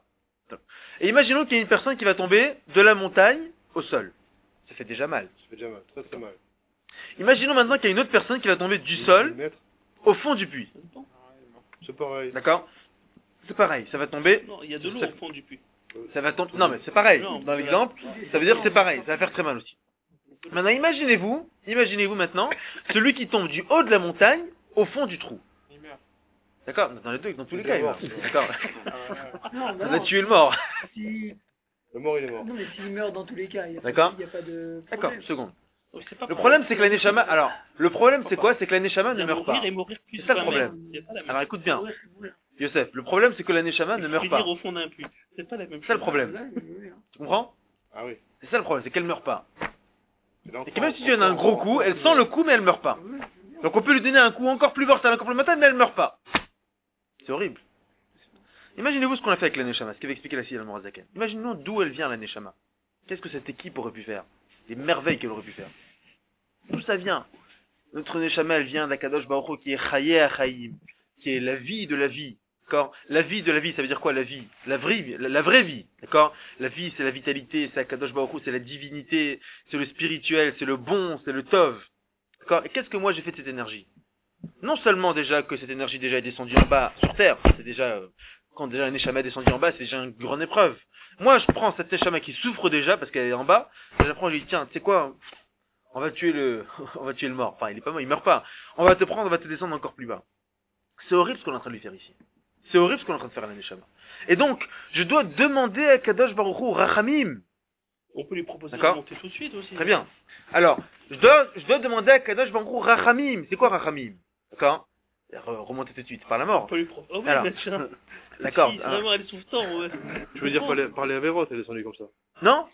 Et imaginons qu'il y a une personne qui va tomber de la montagne au sol. Ça fait déjà mal. Ça fait déjà mal, très très mal. Imaginons maintenant qu'il y a une autre personne qui va tomber du sol Mètres, au fond du puits. c'est pareil. D'accord? C'est pareil, ça va tomber. Non, il y a de l'eau au fond du puits. Ça va tomber. Non mais c'est pareil. Non, Dans l'exemple, ça veut dire que c'est pareil. Ça va faire très mal aussi. Maintenant, imaginez-vous maintenant, celui qui tombe du haut de la montagne au fond du trou. Il meurt. D'accord? Dans tous les Il cas, est il mort. meurt. D'accord. Non, Ça bah va non. tuer le mort. Si... Le mort, il est mort. Non, mais s'il meurt dans tous les cas, il n'y a, D'accord. a pas de D'accord, problème. seconde. Donc, c'est pas Le pareil. problème, c'est que la Neshama. Alors, le problème, c'est quoi? C'est que la Neshama ne La meurt pas. mourir et mourir plus C'est ça le soi-même. problème. C'est pas la même Alors, écoute bien. Mourir, c'est mourir. Yosef, le problème, c'est que la Neshama ne meurt Finir pas. au fond d'un puits. C'est pas la même C'est ça le chose. problème. Là, je veux dire. Tu comprends? Ah oui. C'est ça le problème, c'est qu'elle meurt pas. Et là, Et que même si tu donnes un gros coup, elle sent le coup, mais elle meurt pas. Ouais, Donc on peut lui donner un coup encore plus mortel, encore plus mortel, mais elle meurt pas. C'est horrible. Imaginez-vous ce qu'on a fait avec la Neshama, ce qu'avait expliqué la fille Al-Morazaken. Imaginez-nous d'où elle vient la Neshama. Qu'est-ce que cette équipe aurait pu faire? Les merveilles qu'elle aurait pu faire. D'où ça vient? Notre Neshama, elle vient d'Akadosh Baruch Hu, qui est Chayé Achaïm, qui est la vie de la vie. D'accord? La vie de la vie, ça veut dire quoi la vie? La vraie vie. D'accord? La vie, c'est la vitalité, c'est Akadosh Baruch Hu, c'est la divinité, c'est le spirituel, c'est le bon, c'est le tov. D'accord? Et qu'est-ce que moi j'ai fait de cette énergie? Non seulement déjà que cette énergie déjà est descendue en bas sur terre, c'est déjà quand déjà un Neshama est descendu en bas, c'est déjà une grande épreuve. Moi, je prends cette Neshama qui souffre déjà parce qu'elle est en bas, et je la prends, je lui dis tiens, tu sais quoi? On va tuer le mort. Enfin, il est pas mort, il meurt pas. On va te prendre, on va te descendre encore plus bas. C'est horrible ce qu'on est en train de lui faire ici. C'est horrible ce qu'on est en train de faire à la Neshama. Et donc, je dois demander à Kadosh Baruch Hu Rachamim. On peut lui proposer de D'accord. monter tout de suite aussi. Très bien. Alors, je dois demander à Kadosh Baruch Hu Rachamim. C'est quoi Rachamim? D'accord? Remonter tout de suite par la On mort. peut lui proposer. Oh oui, Alors, bien sûr. d'accord. Si, vraiment, elle souffre tant, ouais. Je veux dire, par les Avérotes, elle est descendue comme ça. Non?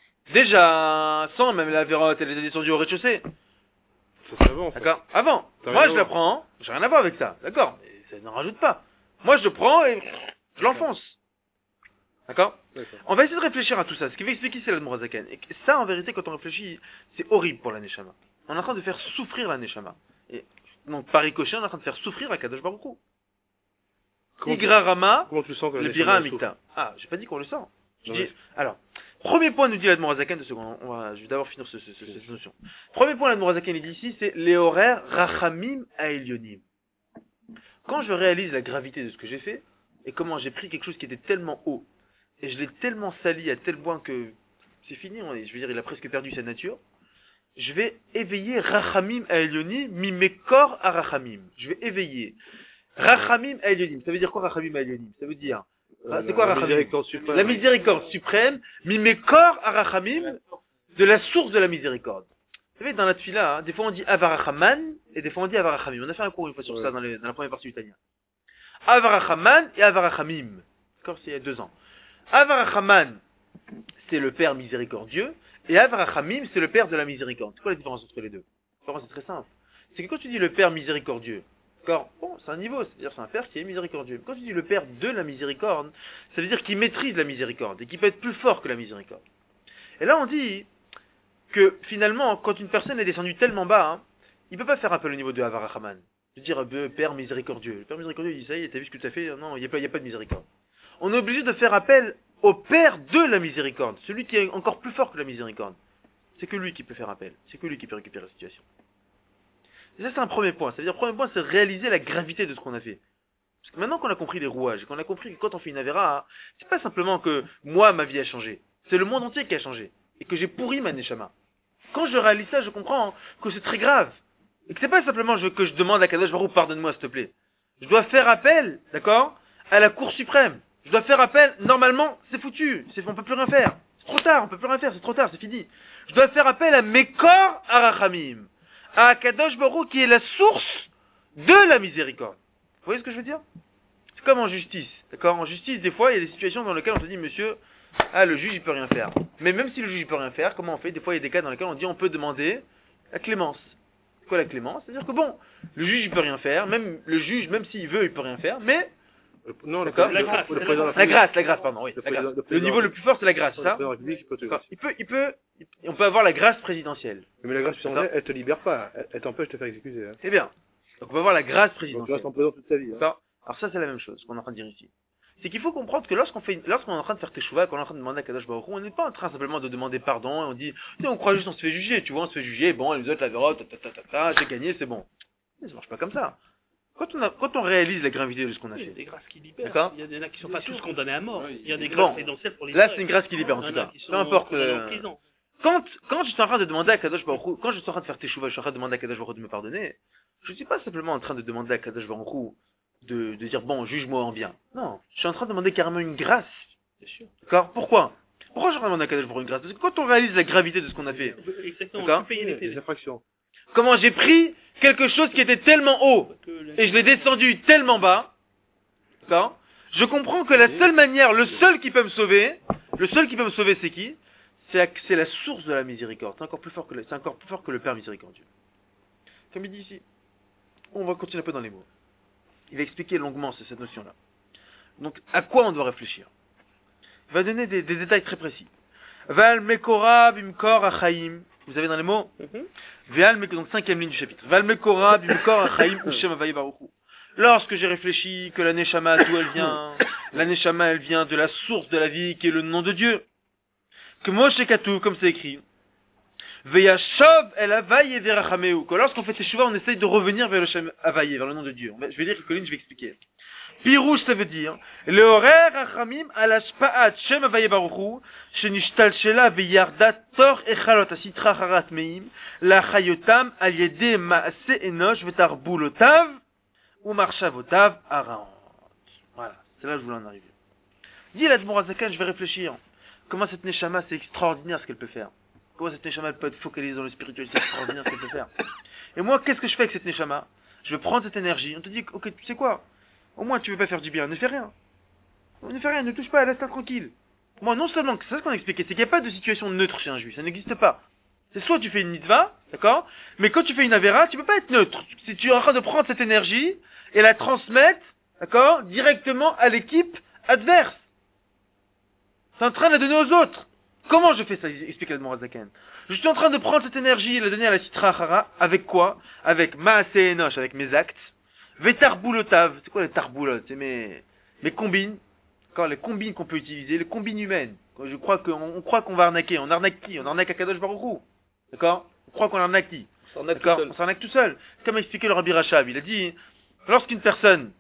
Déjà, sans même la vérotte, elle est descendue au rez-de-chaussée. Ça, c'est avant, ça. D'accord? Avant. T'as Moi, rien je à la voir. prends. J'ai rien à voir avec ça. D'accord? Mais ça n'en rajoute pas. Moi, je le prends et je l'enfonce. D'accord? D'accord. On va essayer de réfléchir à tout ça. Ce qui va expliquer, c'est l'Admorazaken. Et ça, en vérité, quand on réfléchit, c'est horrible pour la Neshama. On est en train de faire souffrir la Neshama. Et donc, par ricochet, on est en train de faire souffrir la Kadosh Baruch Hu. Igra Rama, Comment tu sens que la le Neshama Bira souffre? Amikta. Ah, j'ai pas dit qu'on le sent. Je Non, dis, mais- alors, premier point nous dit l'Admorazaken, 2 secondes. Je vais d'abord finir cette notion. Premier point l'Admorazaken dit ici, c'est les horaires Rachamim Aelionim. Quand je réalise la gravité de ce que j'ai fait, et comment j'ai pris quelque chose qui était tellement haut, et je l'ai tellement sali à tel point que c'est fini, je veux dire, il a presque perdu sa nature, je vais éveiller Rachamim Aelionim, mimekor à Rachamim. Je vais éveiller Rachamim Aelionim. Ça veut dire quoi Rachamim Aelionim? Ça veut dire, c'est quoi La Rachamim? miséricorde suprême. La miséricorde suprême, mimekor à Rachamim, de la source de la miséricorde. Vous savez, dans la tfila, hein, des fois on dit Avarachaman, et des fois on dit Avarachamim. On a fait un cours une fois sur ça dans la première partie du Tanya. Avarachaman et Avarachamim. D'accord, c'est il y a 2 ans. Avarachaman, c'est le Père miséricordieux, et Avarachamim, c'est le Père de la miséricorde. C'est quoi la différence entre les deux? La différence est très simple. C'est que quand tu dis le Père miséricordieux, d'accord, bon, c'est un niveau, c'est-à-dire c'est un Père qui est miséricordieux. Quand tu dis le Père de la miséricorde, ça veut dire qu'il maîtrise la miséricorde, et qu'il peut être plus fort que la miséricorde. Et là on dit que finalement, quand une personne est descendue tellement bas, hein, il peut pas faire appel au niveau de Avarachaman. Je veux dire, Père miséricordieux. Le Père miséricordieux, il dit ça y est, t'as vu ce que tu as fait? Non, il n'y a pas de miséricorde. On est obligé de faire appel au Père de la miséricorde, celui qui est encore plus fort que la miséricorde. C'est que lui qui peut faire appel, c'est que lui qui peut récupérer la situation. Et ça, c'est un premier point. C'est-à-dire, le premier point, c'est réaliser la gravité de ce qu'on a fait. Parce que maintenant qu'on a compris les rouages, et qu'on a compris que quand on fait une avéra, hein, c'est pas simplement que moi, ma vie a changé. C'est le monde entier qui a changé. Et que j'ai pourri ma neshama. Quand je réalise ça, je comprends hein, que c'est très grave. Et que c'est pas simplement que je demande à Kadosh Baruch Hu, pardonne-moi s'il te plaît. Je dois faire appel, d'accord, à la Cour suprême. Je dois faire appel, normalement, c'est foutu. On peut plus rien faire. C'est trop tard, on peut plus rien faire, c'est trop tard, c'est fini. Je dois faire appel à Mekor Arachamim. À Kadosh Baruch Hu, qui est la source de la miséricorde. Vous voyez ce que je veux dire? C'est comme en justice, d'accord? En justice, des fois, il y a des situations dans lesquelles on se dit, monsieur, le juge, il peut rien faire. Mais même si le juge, il peut rien faire, comment on fait? Des fois, il y a des cas dans lesquels on dit, on peut demander la clémence. quoi la clémence? C'est-à-dire que bon, le juge, il peut rien faire, même le juge, même s'il veut, il peut rien faire, mais, Non, d'accord? la grâce, La grâce, pardon, oui. La grâce. Le niveau le plus fort, c'est la grâce, c'est ça? D'accord. On peut avoir la grâce présidentielle. Mais la grâce présidentielle, elle te libère pas, elle t'empêche de te faire exécuter. Hein. C'est bien. Donc on peut avoir la grâce Donc tu présidentielle. restes en prison toute ta vie. Hein. D'accord? Alors ça, c'est la même chose qu'on est en train de dire ici. C'est qu'il faut comprendre que lorsqu'on est en train de faire teshuva, qu'on est en train de demander à Kadosh Baruch Hu, on n'est pas en train simplement de demander pardon et on dit, on croit juste on se fait juger, tu vois, on se fait juger, bon, les autres la verront, j'ai gagné, c'est bon. Mais ça marche pas comme ça. Quand on réalise la gravité de ce qu'on a Il y a fait. des grâces qui libèrent. D'accord. Il y en a qui sont pas tous condamnés à mort. Il y a des Bon. grâces présidentielles pour les Là, vrais. c'est une grâce qui libère en Il y tout en a cas. qui sont Peu importe. condamnés en prison. Quand je suis en train de demander à Kadosh Baruch Hu, quand je suis en train de faire teshuva, je suis en train de demander à Kadosh Baruch Hu de me pardonner, je suis pas simplement en train de demander à Kadosh Baruch Hu de dire bon, juge-moi en bien. Non, je suis en train de demander carrément une grâce. Bien sûr. D'accord? Pourquoi je suis en train de demander à Kadosh Baruch Hu une grâce? Parce que quand on réalise la gravité de ce qu'on a fait, Exactement. D'accord. Tu payes Les infractions. comment j'ai pris quelque chose qui était tellement haut et je l'ai descendu tellement bas, d'accord? Je comprends que la seule manière, le seul qui peut me sauver, c'est qui? C'est la source de la miséricorde. C'est encore plus fort que le Père miséricordieux. Comme il dit ici. On va continuer un peu dans les mots. Il va expliquer longuement cette notion-là. Donc, à quoi on doit réfléchir? Il va donner des détails très précis. Val mekora bimkor achaim. Vous avez dans les mots? Donc, 5e ligne du chapitre. Val mekora bimkor achaim ushem avaye baruchu. Lorsque j'ai réfléchi que la neshama, d'où elle vient? La neshama, elle vient de la source de la vie, qui est le nom de Dieu. Que Moshe Katou, comme c'est écrit. Veyashov el avaye verachameu. Que lorsqu'on fait teshuva, on essaye de revenir vers le Shem avaye, vers le nom de Dieu. Je vais lire quelques lignes, je vais expliquer. Pirouche, ça veut dire, le horaire rachamim al ashpa'at Shem avaye baruchu, shenishtal shela veyardat tor echalot asitra harat meim, la chayotam al yede maase enosh vetarbulotav, ou marchavotav araant. Voilà. C'est là que je voulais en arriver. Dis l'Admor Azakan, je vais réfléchir. Comment cette Neshama, c'est extraordinaire ce qu'elle peut faire. Comment cette Neshama, elle peut être focalisée dans le spirituel, c'est extraordinaire ce qu'elle peut faire. Et moi, qu'est-ce que je fais avec cette Neshama? Je vais prendre cette énergie. On te dit, ok, tu sais quoi? Au moins, tu veux pas faire du bien, ne fais rien. Ne fais rien, ne touche pas, laisse-la tranquille. Moi, non seulement, c'est ça ce qu'on a expliqué, c'est qu'il n'y a pas de situation neutre chez un juif, ça n'existe pas. C'est soit tu fais une mitzvah, d'accord? Mais quand tu fais une avéra, tu peux pas être neutre. Si tu es en train de prendre cette énergie et la transmettre, d'accord? Directement à l'équipe adverse. C'est en train de la donner aux autres. Comment je fais ça? Explique l'Admor Azaken. Je suis en train de prendre cette énergie et la donner à la Sitra Achara. Avec quoi? Avec Maaseh Enosh, avec mes actes. Vetarbulotav. C'est quoi les tarboulot? C'est mes combines. D'accord? Les combines qu'on peut utiliser, les combines humaines. On croit qu'on va arnaquer. On arnaque qui? On arnaque Akadosh Baruch Hu. D'accord? On croit qu'on arnaque qui? On s'arnaque tout seul. Comme a expliqué le Rabbi Rachab. Il a dit, lorsqu'une personne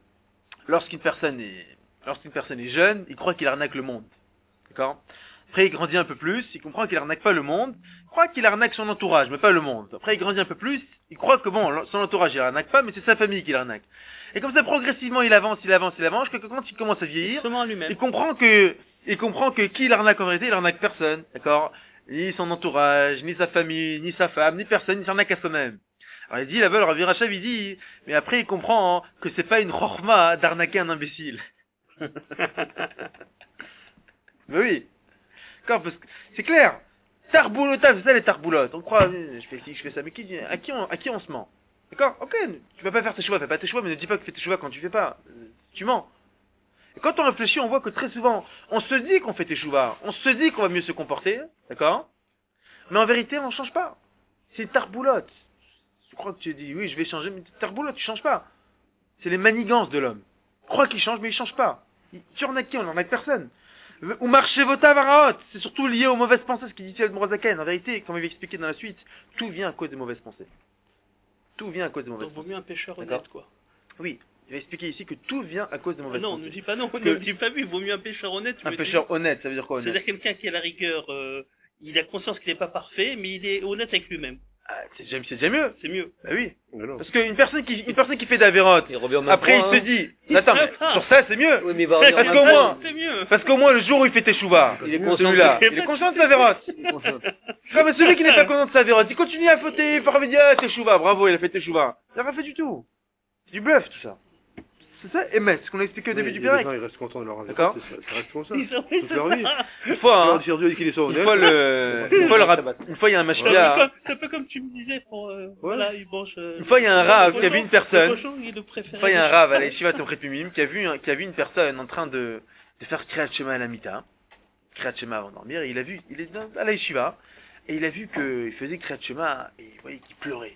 est jeune, il croit qu'il arnaque le monde. D'accord? Après, il grandit un peu plus, il comprend qu'il arnaque pas le monde, il croit qu'il arnaque son entourage, mais pas le monde. Après, il grandit un peu plus, il croit que bon, son entourage, il arnaque pas, mais c'est sa famille qui l'arnaque. Et comme ça, progressivement, il avance, jusqu'à quand il commence à vieillir, il comprend que qui il arnaque en vérité, il arnaque personne. D'accord? Ni son entourage, ni sa famille, ni sa femme, ni personne, il s'arnaque à soi-même. Alors il dit, là-bas, le Rabbi Rachab, il dit, mais après, il comprend que c'est pas une chorma d'arnaquer un imbécile. Mais oui. D'accord, parce que c'est clair. Tarboulotage, c'est ça les tarboulotes. On croit, je fais ci, je fais ça. Mais à qui on se ment? D'accord? Ok, tu vas pas faire tes choix, fais pas tes choix, mais ne dis pas que tu fais tes choix quand tu fais pas. Tu mens. Et quand on réfléchit, on voit que très souvent, on se dit qu'on fait tes choix, on se dit qu'on va mieux se comporter, d'accord? Mais en vérité, on change pas. C'est une tarboulotte. Je crois que tu dis, oui, je vais changer, mais tarboulotte, tu changes pas. C'est les manigances de l'homme. Crois qu'il change, mais il change pas. Tu en as qui? On en a personne. Ou marcher vota varaot, c'est surtout lié aux mauvaises pensées, ce qu'il dit Admor Azaken. En vérité, comme il va expliquer dans la suite, tout vient à cause des mauvaises pensées. Tout vient à cause des mauvaises pensées. Donc, vaut mieux un pécheur honnête, quoi. Oui, il va expliquer ici que tout vient à cause des mauvaises pensées. Non, ne dis pas non, ne dis pas oui, il vaut mieux un pécheur honnête. Un pécheur honnête, ça veut dire quoi honnête? C'est-à-dire quelqu'un qui a la rigueur, il a conscience qu'il n'est pas parfait, mais il est honnête avec lui-même. Ah, c'est déjà mieux. C'est mieux. Bah oui. Parce qu'une personne qui fait d'avérote, après il se dit, attends, mais sur ça c'est mieux. Oui, mais il va parce qu'au moins le jour où il fait teshuva, il est conscient de sa vérote. Mais celui qui n'est pas conscient de sa vérote, il continue à fauter, faire teshuva, bravo, il a fait teshuva. Il n'a pas fait du tout. C'est du bluff tout ça. c'est ça, Emet, ce qu'on a expliqué au début du Pérec. Ils restent contents de leur avis. D'accord. Ça reste comme ça. Ils ont Toute leur vie. Une fois, hein, Dire Dieu qu'il est une fois, une fois, il y a un machpia. C'est un peu comme tu me disais pour, voilà, ils mangent, Une fois, il y a un rave qui a vu une personne. Il est préféré. Une fois, il y a un rave à la Yeshiva Tomchet qui a vu une personne en train de faire Kriyat Shema à la Mita. Kriyat Shema avant de dormir. Et il est à la Yeshiva. Et il a vu qu'il faisait Kriyat Shema. Et il voyait qu'il pleurait.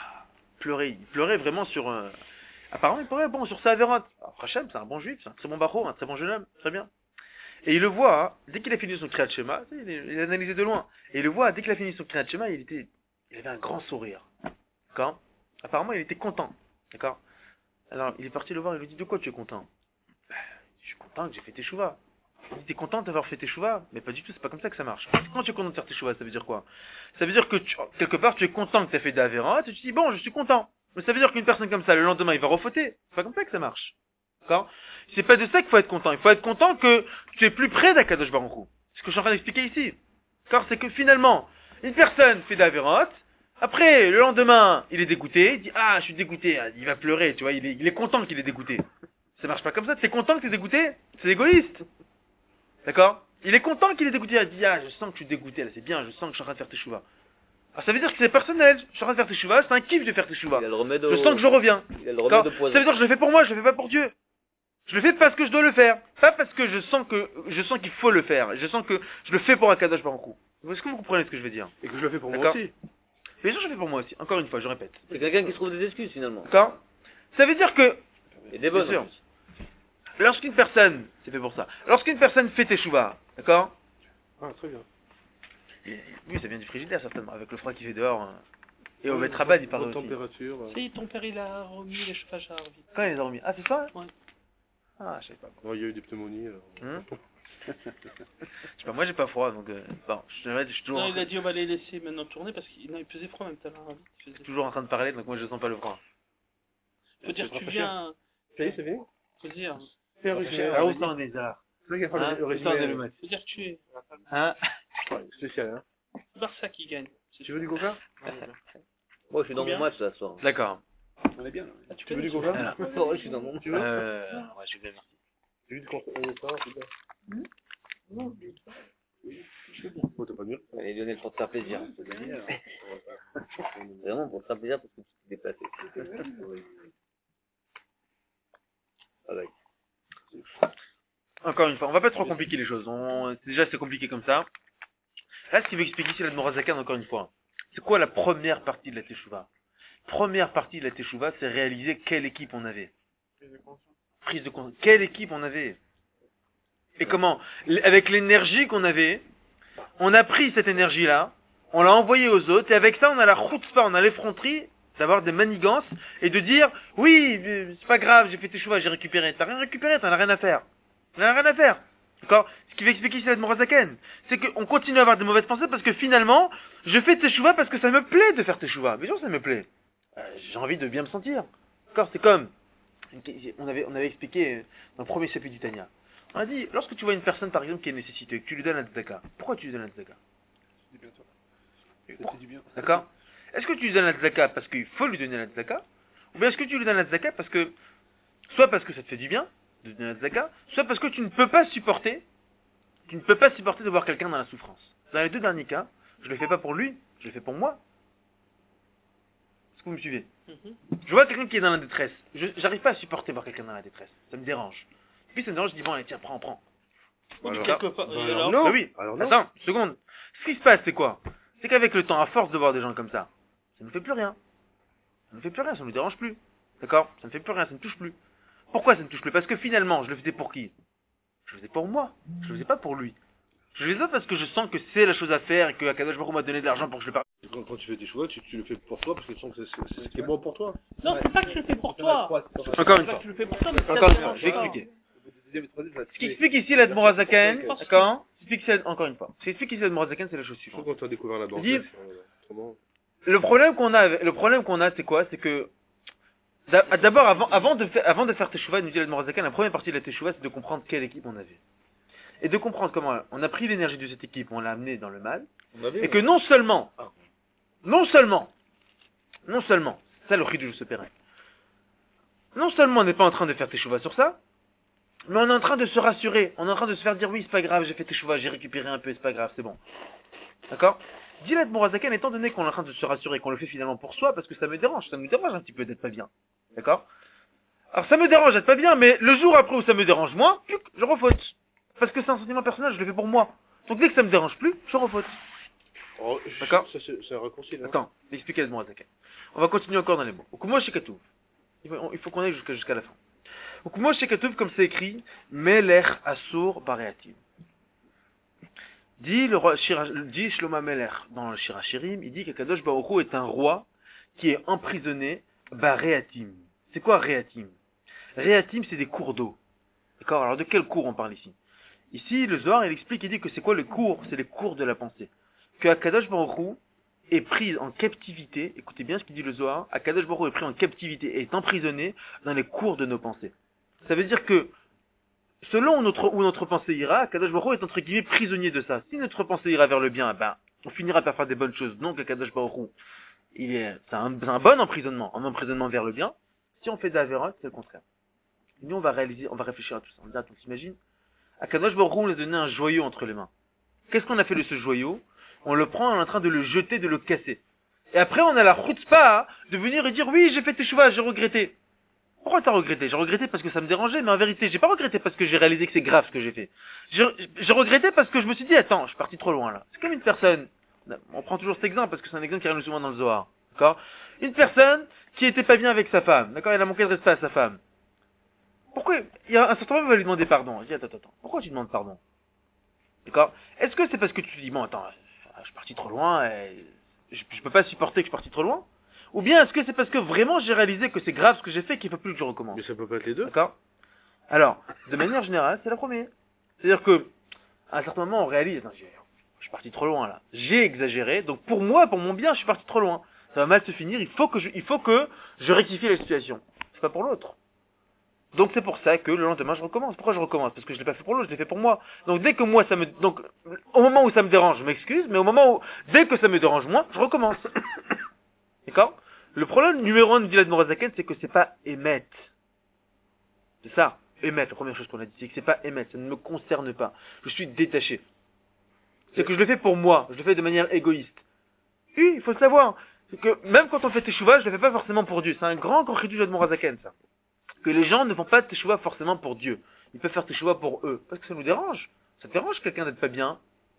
Il pleurait vraiment sur, apparemment, il pleurait bon sur sa avérote. Hachem, c'est un bon juif, c'est un très bon bachor, un très bon jeune homme, très bien. Et il le voit, hein, dès qu'il a fini son Kriyat Shema, il a analysé de loin. Et il le voit, dès qu'il a fini son Kriyat Shema, il avait un grand sourire. D'accord? Apparemment, il était content. D'accord? Alors, il est parti le voir, il lui dit, de quoi tu es content? Je suis content que j'ai fait teshuva. Il dit, t'es content d'avoir fait teshuva? Mais pas du tout, c'est pas comme ça que ça marche. Quand tu es content de faire teshuva, ça veut dire quoi? Ça veut dire que quelque part, tu es content que tu as fait d'Avera, et tu te dis, bon, je suis content. Mais ça veut dire qu'une personne comme ça, le lendemain, il va refauter. C'est pas comme ça que ça marche. D'accord? C'est pas de ça qu'il faut être content. Il faut être content que tu es plus près d'Akadosh Baruch Hu. C'est ce que je suis en train d'expliquer ici. D'accord? C'est que finalement, une personne fait d'Averot, après, le lendemain, il est dégoûté, il dit, ah, je suis dégoûté, il va pleurer, tu vois, il est content qu'il est dégoûté. Ça marche pas comme ça, t'es content que t'es dégoûté? C'est égoïste. D'accord? Il est content qu'il est dégoûté, il dit, ah, je sens que je suis dégoûté, là, c'est bien, je sens que je suis en train de faire teshuva. Alors ça veut dire que c'est personnel, je suis en train de faire teshuva, c'est un kiff de faire teshuva. Je sens que je reviens. Ça veut dire que je le fais pour moi, je le fais pas pour Dieu. Je le fais parce que je dois le faire, pas parce que je sens qu'il faut le faire. Je sens que je le fais pour Akadosh Baruch Hu. Est-ce que vous comprenez ce que je veux dire? Et que je le fais pour moi aussi. Bien sûr, je le fais pour moi aussi. Encore une fois, je répète. C'est quelqu'un qui se trouve des excuses finalement. D'accord? Ça veut dire que, Et des bonnes. bien sûr, lorsqu'une personne, c'est fait pour ça. Lorsqu'une personne fait teshuva, d'accord? Ah, très bien. Oui, ça vient du frigidaire certainement, avec le froid qu'il fait dehors. Hein. Et au Betrabad, il parle aussi. Température. Si, ton père, il a remis les chauffages à Arvid. Quand il les a remis? Ah, c'est ça? Ouais. Ah, je sais pas. Il y a eu des pneumonies. Je sais pas, moi j'ai pas froid, donc bon, je suis toujours, Non, il a dit on va les laisser maintenant tourner parce qu'il faisait froid même tout à l'heure. Arvid. toujours en train de parler, donc moi je sens pas le froid. Faut dire tu viens. Ça y est, c'est fini. Faut dire. Ah, où sont les arts? C'est ça qu'il a fallu le Où sont les résumé. lumettes? Faut dire tu es. Hein? Spécial, hein. C'est Barça qui gagne. Tu veux du coca? Moi, je suis dans mon match là ce soir. D'accord. On est bien. Là. Tu veux du coca? Voilà. Ouais, je suis dans mon match. Tu veux? Ouais, je vais bien, merci. Tu veux du coca? Non. Oh, t'as pas mieux. Allez Lionel, pour te faire plaisir. Vraiment pour te faire plaisir parce que tu t'es déplacé. Avec. Encore une fois, on va pas trop compliquer les choses. Déjà c'est compliqué comme ça. Là, ce qu'il veut expliquer, c'est l'Admor HaZaken, encore une fois. C'est quoi la première partie de la Teshuvah? Première partie de la Teshuvah, c'est réaliser quelle équipe on avait. Prise de conscience. Quelle équipe on avait? Et comment? Avec l'énergie qu'on avait, on a pris cette énergie-là, on l'a envoyée aux autres, et avec ça, on a la chutzpah, on a l'effronterie d'avoir des manigances, et de dire, oui, c'est pas grave, j'ai fait Teshuvah, j'ai récupéré. T'as rien récupéré, t'en as rien à faire. T'en as rien à faire. D'accord? Ce qui va expliquer ici l'Admor HaZaken, c'est qu'on continue à avoir de mauvaises pensées parce que finalement, je fais teshuva parce que ça me plaît de faire teshuva. Bien sûr, ça me plaît. J'ai envie de bien me sentir. D'accord? C'est comme, on avait expliqué dans le premier chapitre du Tanya. On a dit, lorsque tu vois une personne, par exemple, qui est nécessitée, que tu lui donnes un tzedaka, pourquoi tu lui donnes un tzedaka? C'est bien toi. Ça dit bien. D'accord? Est-ce que tu lui donnes un tzedaka parce qu'il faut lui donner un tzedaka? Ou bien est-ce que tu lui donnes un tzedaka parce que, soit parce que ça te fait du bien, de donner un tzedaka, soit parce que tu ne peux pas supporter de voir quelqu'un dans la souffrance. Dans les deux derniers cas, je le fais pas pour lui, je le fais pour moi. Est-ce que vous me suivez? Je vois quelqu'un qui est dans la détresse. J'arrive pas à supporter voir quelqu'un dans la détresse. Ça me dérange. Puis ça me dérange, je dis bon allez tiens, prends. Alors, quelque part. alors, Alors, non. Bah oui. Alors non. Attends, une seconde. Ce qui se passe, c'est quoi? C'est qu'avec le temps, à force de voir des gens comme ça ne fait plus rien. Ça ne fait plus rien, ça ne nous dérange plus. D'accord? Ça ne fait plus rien, ça ne touche plus. Pourquoi ça ne touche plus? Parce que finalement, je le faisais pour qui? Je le faisais pour moi. Je le faisais pas pour lui. Je le faisais pas parce que je sens que c'est la chose à faire et que Akadosh Baruch Hu m'a donné de l'argent pour que je le parle. Quand tu fais tes choix, tu le fais pour toi parce que tu sens que c'est ce qui est bon pour toi. non, c'est pas que je le fais pour toi. Encore une C'est pas fois. que je le fais pour toi, mais c'est Encore une pas fois, pour je vais toi. expliquer. Ce qui explique ici l'Admor HaZaken, d'accord? Encore une fois. Ce qui explique ici l'Admor HaZaken, c'est la chose Surtout suivante. quand tu as découvert la banque. Dis- Autrement. Le problème qu'on a, c'est quoi? C'est que, d'abord, avant de faire Teshuvah, nous dit l'Admor HaZaken, la première partie de la Teshuvah, c'est de comprendre quelle équipe on avait. Et de comprendre comment on a pris l'énergie de cette équipe, on l'a amenée dans le mal, et que non seulement, c'est ça le chidouj se pérenne. non seulement on n'est pas en train de faire teshuva sur ça, mais on est en train de se rassurer. On est en train de se faire dire, oui, c'est pas grave, j'ai fait teshuva, j'ai récupéré un peu, c'est pas grave, c'est bon. D'accord? Dit l'Admour HaZaken, étant donné qu'on est en train de se rassurer, qu'on le fait finalement pour soi, parce que ça me dérange, ça nous dérange un petit peu d'être pas bien. D'accord? Alors ça me dérange d'être pas bien, mais le jour après où ça me dérange moins, je refaute. Parce que c'est un sentiment personnel, je le fais pour moi. Donc dès que ça me dérange plus, je refaute. Oh, D'accord? C'est un raccourci, là. Attends, expliquez l'Admour HaZaken. On va continuer encore dans les mots. Ukumo Shekatouv. Il faut qu'on aille jusqu'à la fin. Ukumo Shekatouv, comme c'est écrit, Melech Asur Bareatim. Dit Shlomo Melech dans le Shir HaShirim, il dit qu'Akadosh Baruch Hu est un roi qui est emprisonné Bareatim. C'est quoi Réatim? Réatim, c'est des cours d'eau. D'accord? Alors de quel cours on parle ici? Ici, le Zohar, il explique, il dit que c'est quoi le cours? C'est les cours de la pensée. Que Akadosh Baruch Hu est pris en captivité, écoutez bien ce qu'il dit le Zohar, Akadosh Baruch Hu est pris en captivité et est emprisonné dans les cours de nos pensées. Ça veut dire que, selon où notre pensée ira, Akadosh Baruch Hu est entre guillemets prisonnier de ça. Si notre pensée ira vers le bien, ben, on finira par faire des bonnes choses. Donc Akadosh Baruch Hu, c'est un bon emprisonnement, un emprisonnement vers le bien. Si on fait des avérotes, c'est le contraire. Et nous, on va réfléchir à tout ça. On dit, on s'imagine, Akadosh Baruch Hu nous a donné un joyau entre les mains. Qu'est-ce qu'on a fait de ce joyau? On le prend, on est en train de le jeter, de le casser. Et après, on a la chutzpah de venir et dire, oui, j'ai fait teshuva, j'ai regretté. Pourquoi t'as regretté? J'ai regretté parce que ça me dérangeait, mais en vérité, j'ai pas regretté parce que j'ai réalisé que c'est grave ce que j'ai fait. J'ai regretté parce que je me suis dit, attends, je suis parti trop loin là. C'est comme une personne, on prend toujours cet exemple parce que c'est un exemple qui arrive souvent dans le Zohar. D'accord? Une personne qui était pas bien avec sa femme. D'accord? Elle a manqué de respect à sa femme. Pourquoi? Il y a un certain moment, il va lui demander pardon. Il dit, attends. Pourquoi tu demandes pardon? D'accord? Est-ce que c'est parce que tu te dis, bon, attends, je suis parti trop loin, et je peux pas supporter que je suis parti trop loin? Ou bien est-ce que c'est parce que vraiment j'ai réalisé que c'est grave ce que j'ai fait qu'il ne faut plus que je recommence? Mais ça peut pas être les deux. D'accord? Alors, de manière générale, c'est la première. C'est-à-dire que, à un certain moment, on réalise, attends, je suis parti trop loin là. J'ai exagéré, donc pour moi, pour mon bien, je suis parti trop loin. Ça va mal se finir, il faut que je rectifie la situation. C'est pas pour l'autre. Donc c'est pour ça que le lendemain je recommence. Pourquoi je recommence? Parce que je l'ai pas fait pour l'autre, je l'ai fait pour moi. Donc dès que moi donc au moment où ça me dérange, je m'excuse, mais dès que ça me dérange moins, je recommence. D'accord? Le problème numéro 1 de Gilad Morazaken, c'est que c'est pas émettre. C'est ça, émettre. La première chose qu'on a dit, c'est que c'est pas émettre, ça ne me concerne pas. Je suis détaché. C'est que je le fais pour moi, je le fais de manière égoïste. Oui, il faut le savoir. C'est que même quand on fait teshuva, je le fais pas forcément pour Dieu. C'est un grand chidouch de Gilad Morazaken, ça. Que les gens ne font pas teshuva forcément pour Dieu. Ils peuvent faire teshuva pour eux. Parce que ça nous dérange. Ça te dérange quelqu'un d'être pas bien,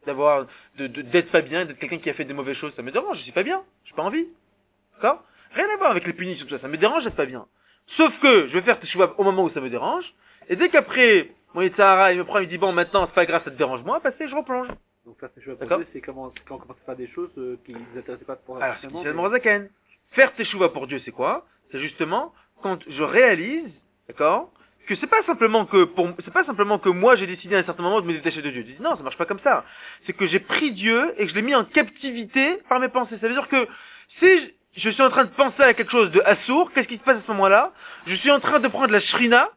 d'être pas bien, d'être quelqu'un qui a fait des mauvaises choses. Ça me dérange, je suis pas bien. J'ai pas envie. D'accord? Rien à voir avec les punitions, tout ça. Ça me dérange d'être pas bien. Sauf que je vais faire teshuva au moment où ça me dérange. Et dès qu'après, mon Yitzhara, il me prend, il me dit, bon, maintenant, c'est pas grave, ça te dérange moins, passez, je replonge. Donc faire teshuva pour D'accord. Dieu, c'est quand on commence à faire des choses qui ne nous intéressaient pas pour Alors, c'est le Morazaken. Faire teshuva pour Dieu, c'est quoi? C'est justement quand je réalise, d'accord, que c'est pas simplement que moi j'ai décidé à un certain moment de me détacher de Dieu. Je dis non, ça marche pas comme ça. C'est que j'ai pris Dieu et que je l'ai mis en captivité par mes pensées. Ça veut dire que si je suis en train de penser à quelque chose de assourd, qu'est-ce qui se passe à ce moment-là? Je suis en train de prendre la shrina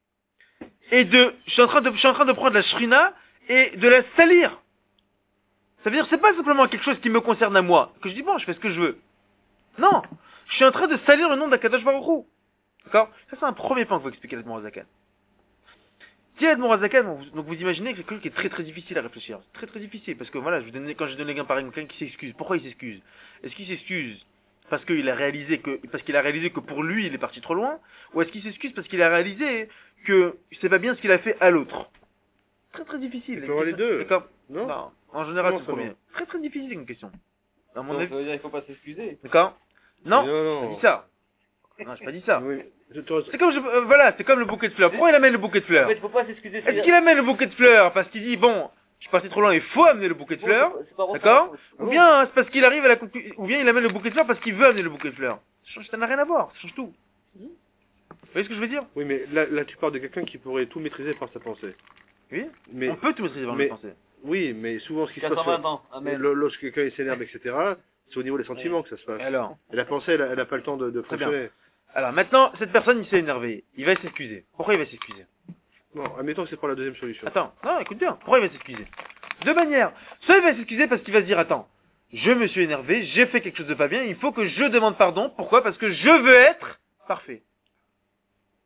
je suis en train de prendre la shrina et de la salir. Ça veut dire que c'est pas simplement quelque chose qui me concerne à moi, que je dis bon, je fais ce que je veux. Non, je suis en train de salir le nom d'Akadosh Baruch Hu. D'accord? Ça, c'est un premier point que vous expliquer l'Admour HaZaken. L'Admour HaZaken, donc vous imaginez que c'est quelque chose qui est très très difficile à réfléchir. C'est très très difficile, parce que voilà, quand je donne l'exemple par exemple, quelqu'un qui s'excuse. Pourquoi il s'excuse? Est-ce qu'il s'excuse parce qu'il a réalisé que pour lui, il est parti trop loin? Ou est-ce qu'il s'excuse parce qu'il a réalisé que c'est pas bien ce qu'il a fait à l'autre? Très très difficile. Il faut avoir les deux. Non, en général, Non, c'est le premier. non. Très très difficile une question. À mon Donc, avis. ça veut dire qu'il faut pas s'excuser. D'accord? Non, Non. j'ai pas dit ça. Non, j'ai pas dit ça. Oui. C'est comme c'est comme le bouquet de fleurs. Pourquoi il amène le bouquet de fleurs? En fait, faut pas s'excuser. Est-ce qu'il amène le bouquet de fleurs parce qu'il dit bon, je suis parti trop loin, il faut amener le bouquet de fleurs, d'accord? Ou bien c'est parce qu'il arrive à la conclusion, ou bien il amène le bouquet de fleurs parce qu'il veut amener le bouquet de fleurs. Ça n'a rien à voir, ça change tout. Vous voyez ce que je veux dire? Oui, mais là tu parles de quelqu'un qui pourrait tout maîtriser par sa pensée. Oui. Mais On peut tout maîtriser par la pensée. oui, mais souvent ce qui se passe 80 ans. Amen. lorsque quelqu'un s'énerve, etc., c'est au niveau des sentiments que ça se passe. Alors, Et la pensée, elle a pas le temps de Très bien. fonctionner. alors maintenant, cette personne il s'est énervé, il va s'excuser. Pourquoi il va s'excuser? Non, admettons que c'est pour la deuxième solution. Attends, non, écoute bien, pourquoi il va s'excuser? Deux manières. Soit il va s'excuser parce qu'il va se dire, attends, je me suis énervé, j'ai fait quelque chose de pas bien, il faut que je demande pardon. Pourquoi? Parce que je veux être parfait.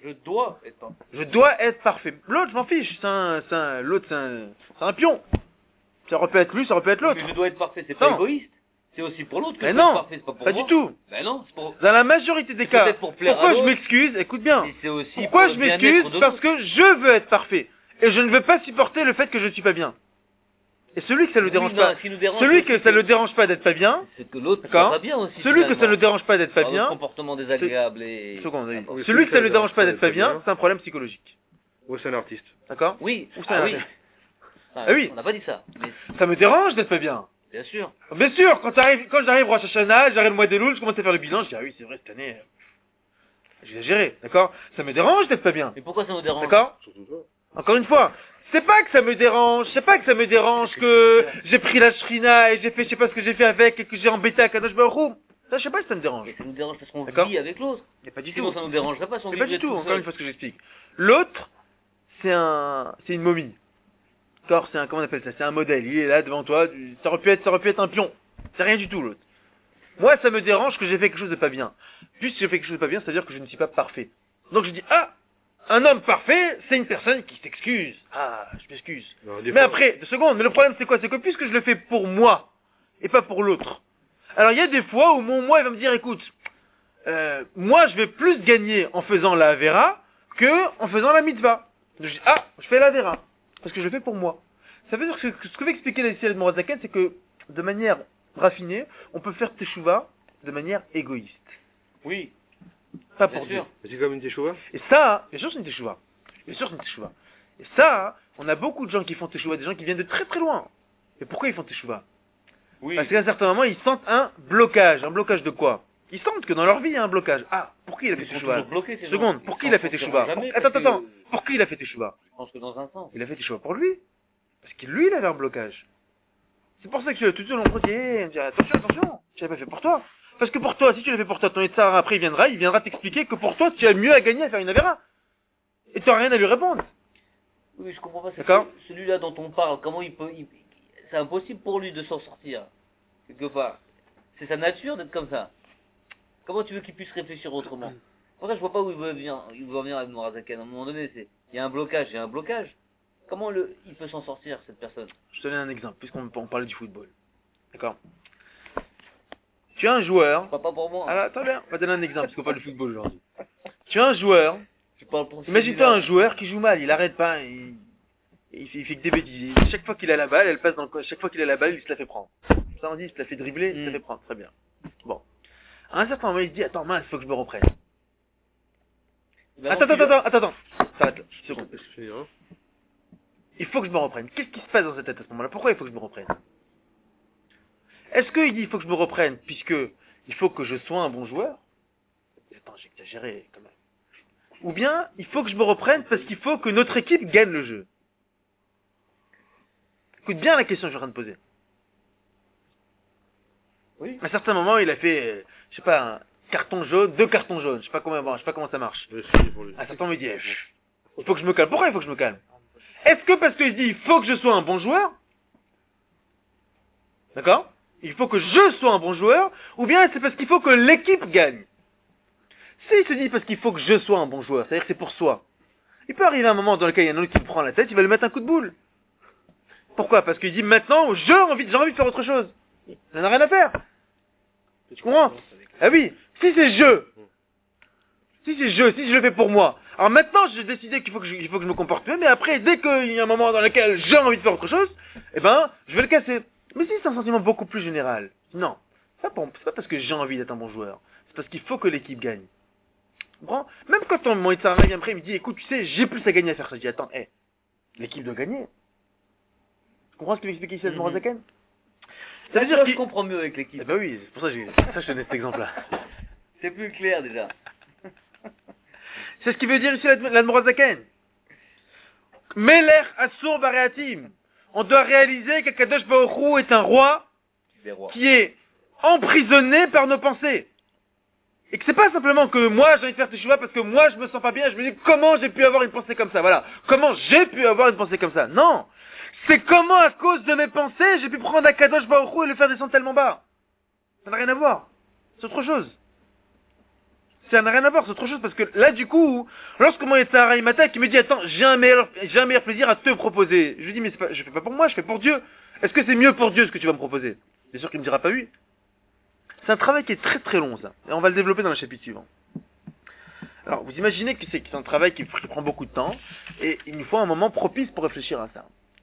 Je dois être parfait. Je dois être parfait. L'autre, je m'en fiche. L'autre, c'est un pion. Ça aurait pu être lui, ça aurait pu être l'autre. Mais je dois être parfait, c'est pas Non. égoïste. C'est aussi pour l'autre que Mais je dois non, être parfait, c'est pas pour pas moi. du tout. Ben non, c'est pour... Dans la majorité des C'est cas, peut-être pour plaire à pourquoi je l'autre. m'excuse? Écoute bien. Et c'est aussi Pourquoi pour je le bien-être m'excuse? de Parce l'autre. que je veux être parfait. Et je ne veux pas supporter le fait que je ne suis pas bien. Et celui que ça ne le Oui, dérange non, pas, ce qui nous dérange, celui c'est que ça ne le dérange pas d'être pas bien, c'est que l'autre D'accord. soit pas bien aussi. celui que ça ne le finalement. dérange pas d'être pas Par bien, notre comportement désagréable et... seconde, oui. Oui, Celui que ça ne le dérange pas d'être pas bien, c'est un problème psychologique. Ou c'est un artiste. D'accord? Oui, Ou c'est un oui. artiste. Ah, Ah oui. On n'a pas dit ça, mais Ça me dérange d'être pas bien. bien sûr. Bien sûr, quand j'arrive Rosh Hashanah, j'arrive le mois des Louls, je commence à faire le bilan, je dis, ah oui, c'est vrai, cette année, j'ai exagéré, d'accord? Ça me dérange d'être pas bien. Mais pourquoi ça nous dérange? D'accord? Surtout toi. Encore une fois, c'est pas que ça me dérange que j'ai pris la shrina et j'ai fait, je sais pas ce que j'ai fait avec et que j'ai embêté à Kadosh Baruch Hu. Ça, je sais pas si ça me dérange. Et ça nous dérange parce qu'on D'accord. vit avec l'autre. Mais pas du Sinon, tout. ça nous dérangerait pas si on C'est pas vivait du tout, tout encore seul. une fois ce que j'explique. L'autre, c'est une momie. D'accord, comment on appelle ça? C'est un modèle. Il est là devant toi, ça aurait pu être un pion. C'est rien du tout, l'autre. Moi, ça me dérange que j'ai fait quelque chose de pas bien. Juste si j'ai fait quelque chose de pas bien, c'est-à-dire que je ne suis pas parfait. Donc je dis, ah, un homme parfait, c'est une personne qui s'excuse. Ah, je m'excuse. Non, des Mais fois- après, 2 secondes, mais le problème c'est quoi? C'est que puisque je le fais pour moi, et pas pour l'autre. Alors il y a des fois où mon moi il va me dire, écoute, moi je vais plus gagner en faisant la Avera que en faisant la mitzvah. Donc je dis, ah, je fais la Avera. Parce que je le fais pour moi. Ça veut dire que ce que veut expliquer la Yisraël de Morazaken, c'est que, de manière raffinée, on peut faire teshuva de manière égoïste. Oui, Pas bien pour Dieu. sûr. Mais c'est comme une teshuva. Et ça, bien sûr c'est une teshuva. Bien sûr c'est une teshuva. Et ça, on a beaucoup de gens qui font teshuva, des gens qui viennent de très très loin. Et pourquoi ils font teshuva? Oui. Parce qu'à un certain moment, ils sentent un blocage. Un blocage de quoi? Ils sentent que dans leur vie, il y a un blocage. Ah, pour qui il a fait Ils sont teshuva? toujours bloqués, ces gens. Seconde, pour Ils qui s'en il a fait sortiront teshuva? jamais, Attends, parce que- attends. Pour qui il a fait teshuva? Je pense que dans un sens. Il a fait teshuva pour lui. Parce que lui, il avait un blocage. C'est pour ça que tout le long, on dit, attention, tu l'as pas fait pour toi. Parce que pour toi, si tu l'as fait pour toi, ton Yitzhar après il viendra t'expliquer que pour toi, tu as mieux à gagner à faire une Avera. Et tu n'as rien à lui répondre. Oui, je comprends pas. c'est D'accord. Celui-là dont on parle, comment il peut... C'est impossible pour lui de s'en sortir. Quelque part. C'est sa nature d'être comme ça. Comment tu veux qu'il puisse réfléchir autrement? Pour ça, je vois pas où il veut venir avec Morazaken. À un moment donné, il y a un blocage, Comment il peut s'en sortir, cette personne? Je te donne un exemple, puisqu'on parlait du football. D'accord. Tu as un joueur. Pas pour moi. Alors, attends bien, on va te donner un exemple, puisqu'on parle du football aujourd'hui. Tu as un joueur. Je parle pour Imagine-toi un joueur qui joue mal, il arrête pas, il fait que des bêtises. Chaque fois qu'il a la balle, elle passe dans le coin. Chaque fois qu'il a la balle, il se la fait prendre. Ça on dit, il se la fait dribbler, il se la fait prendre. Très bien. Bon. À un certain moment, il se dit, attends, mince, il faut que je me reprenne. Attends. S'arrête là, une seconde. Il faut que je me reprenne. Qu'est-ce qui se passe dans cette tête à ce moment-là? Pourquoi il faut que je me reprenne? Est-ce qu'il dit il faut que je me reprenne puisque il faut que je sois un bon joueur? Attends, j'ai exagéré quand même. Ou bien il faut que je me reprenne parce qu'il faut que notre équipe gagne le jeu? Écoute bien la question que je suis en train de poser. Oui. À un certain moment, il a fait, je sais pas, un carton jaune, 2 cartons jaunes. Je sais pas comment ça marche. À un certain moment, il dit, il faut que je me calme. Pourquoi il faut que je me calme? Est-ce que parce qu'il dit, il faut que je sois un bon joueur? D'accord? Il faut que je sois un bon joueur, ou bien c'est parce qu'il faut que l'équipe gagne. S'il se dit parce qu'il faut que je sois un bon joueur, c'est-à-dire que c'est pour soi, il peut arriver un moment dans lequel il y en a un autre qui me prend la tête, il va lui mettre un coup de boule. Pourquoi? Parce qu'il dit maintenant, j'ai envie de faire autre chose. Ça n'a rien à faire. Tu comprends? Ah oui, si je le fais pour moi. Alors maintenant, j'ai décidé qu'il faut que je me comporte mieux, mais après, dès qu'il y a un moment dans lequel j'ai envie de faire autre chose, eh ben, je vais le casser. Mais si c'est un sentiment beaucoup plus général, non. C'est pas parce que j'ai envie d'être un bon joueur. C'est parce qu'il faut que l'équipe gagne. Tu comprends? Même quand mon Yitzhar arrive après, il me dit, écoute, tu sais, j'ai plus à gagner à faire ça. Je dis, attends, l'équipe doit gagner. Tu comprends ce qu'il m'explique ici à Morazaken? Ça veut dire que je comprends mieux avec l'équipe. Eh ben oui, c'est pour ça que je donnais cet exemple-là. C'est plus clair déjà. C'est ce qu'il veut dire ici la Morazaken. Meler Asur Baréatim. On doit réaliser qu'Akadosh Baruch Hu est un roi qui est emprisonné par nos pensées. Et que c'est pas simplement que moi j'ai envie de faire teshuva parce que moi je me sens pas bien, je me dis comment j'ai pu avoir une pensée comme ça, voilà. Comment j'ai pu avoir une pensée comme ça? Non! C'est comment à cause de mes pensées j'ai pu prendre Akadosh Baruch Hu et le faire descendre tellement bas. Ça n'a rien à voir. C'est autre chose. Ça n'a rien à voir, c'est autre chose, parce que là, du coup, lorsque mon Yetzirah, il m'attaque, il me dit, attends, j'ai un meilleur plaisir à te proposer. Je lui dis, mais je fais pas pour moi, je fais pour Dieu. Est-ce que c'est mieux pour Dieu ce que tu vas me proposer? Bien sûr qu'il me dira pas oui. C'est un travail qui est très très long, ça. Et on va le développer dans le chapitre suivant. Alors, vous imaginez que c'est un travail qui prend beaucoup de temps, et il nous faut un moment propice pour réfléchir à ça.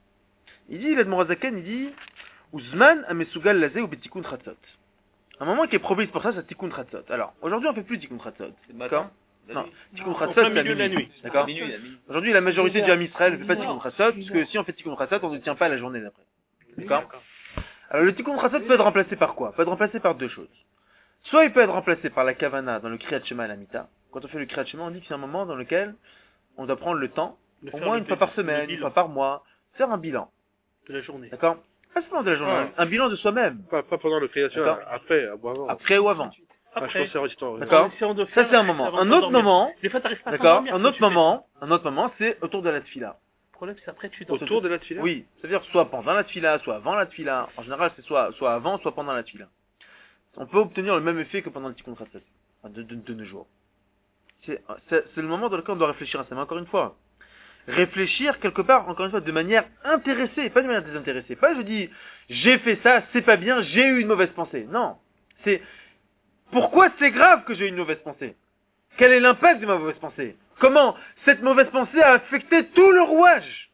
Il dit, l'Admorazaken, il dit, Uzman amesugal lazé ou betikun tratzot. Un moment qui est propice pour ça, c'est Tikkun Tratzot. Alors, aujourd'hui, on fait plus Tikkun Tratzot. D'accord? Non. Tikkun Tratzot, c'est à milieu de la nuit. D'accord? Aujourd'hui, la majorité du Ham Israël ne fait pas Tikkun Tratzot, puisque si on fait Tikkun Tratzot, on ne tient pas la journée d'après. D'accord? Alors, le Tikkun Tratzot peut être remplacé par quoi? Peut être remplacé par deux choses. Soit il peut être remplacé par la Kavana dans le Kriyat Shema et la Mita. Quand on fait le Kriyat Shema, on dit que c'est un moment dans lequel on doit prendre le temps, au moins une fois par semaine, une fois par mois, faire un bilan. De la journée. D'accord? Pas seulement de la journée, un bilan de soi-même. Pas pendant le création, après ou avant. Après ou avant. Je pense que c'est D'accord? Ça c'est un moment. Un autre moment, des fois t'arrives pas à d'accord? t'endormir, Un autre moment, c'est autour de la tfila. Le problème c'est après tu dors. autour de la tfila. Oui, ça veut dire soit pendant la tfila, soit avant la tfila. En général, c'est soit avant, soit pendant la tfila. On peut obtenir le même effet que pendant le Tikkun Tratzot, de nos jours. C'est le moment dans lequel on doit réfléchir à ça. Mais encore une fois, réfléchir quelque part, encore une fois, de manière intéressée, pas de manière désintéressée. Pas je dis, j'ai fait ça, c'est pas bien, j'ai eu une mauvaise pensée. Non. C'est, pourquoi c'est grave que j'ai eu une mauvaise pensée? Quel est l'impact de ma mauvaise pensée? Comment cette mauvaise pensée a affecté tout le rouage?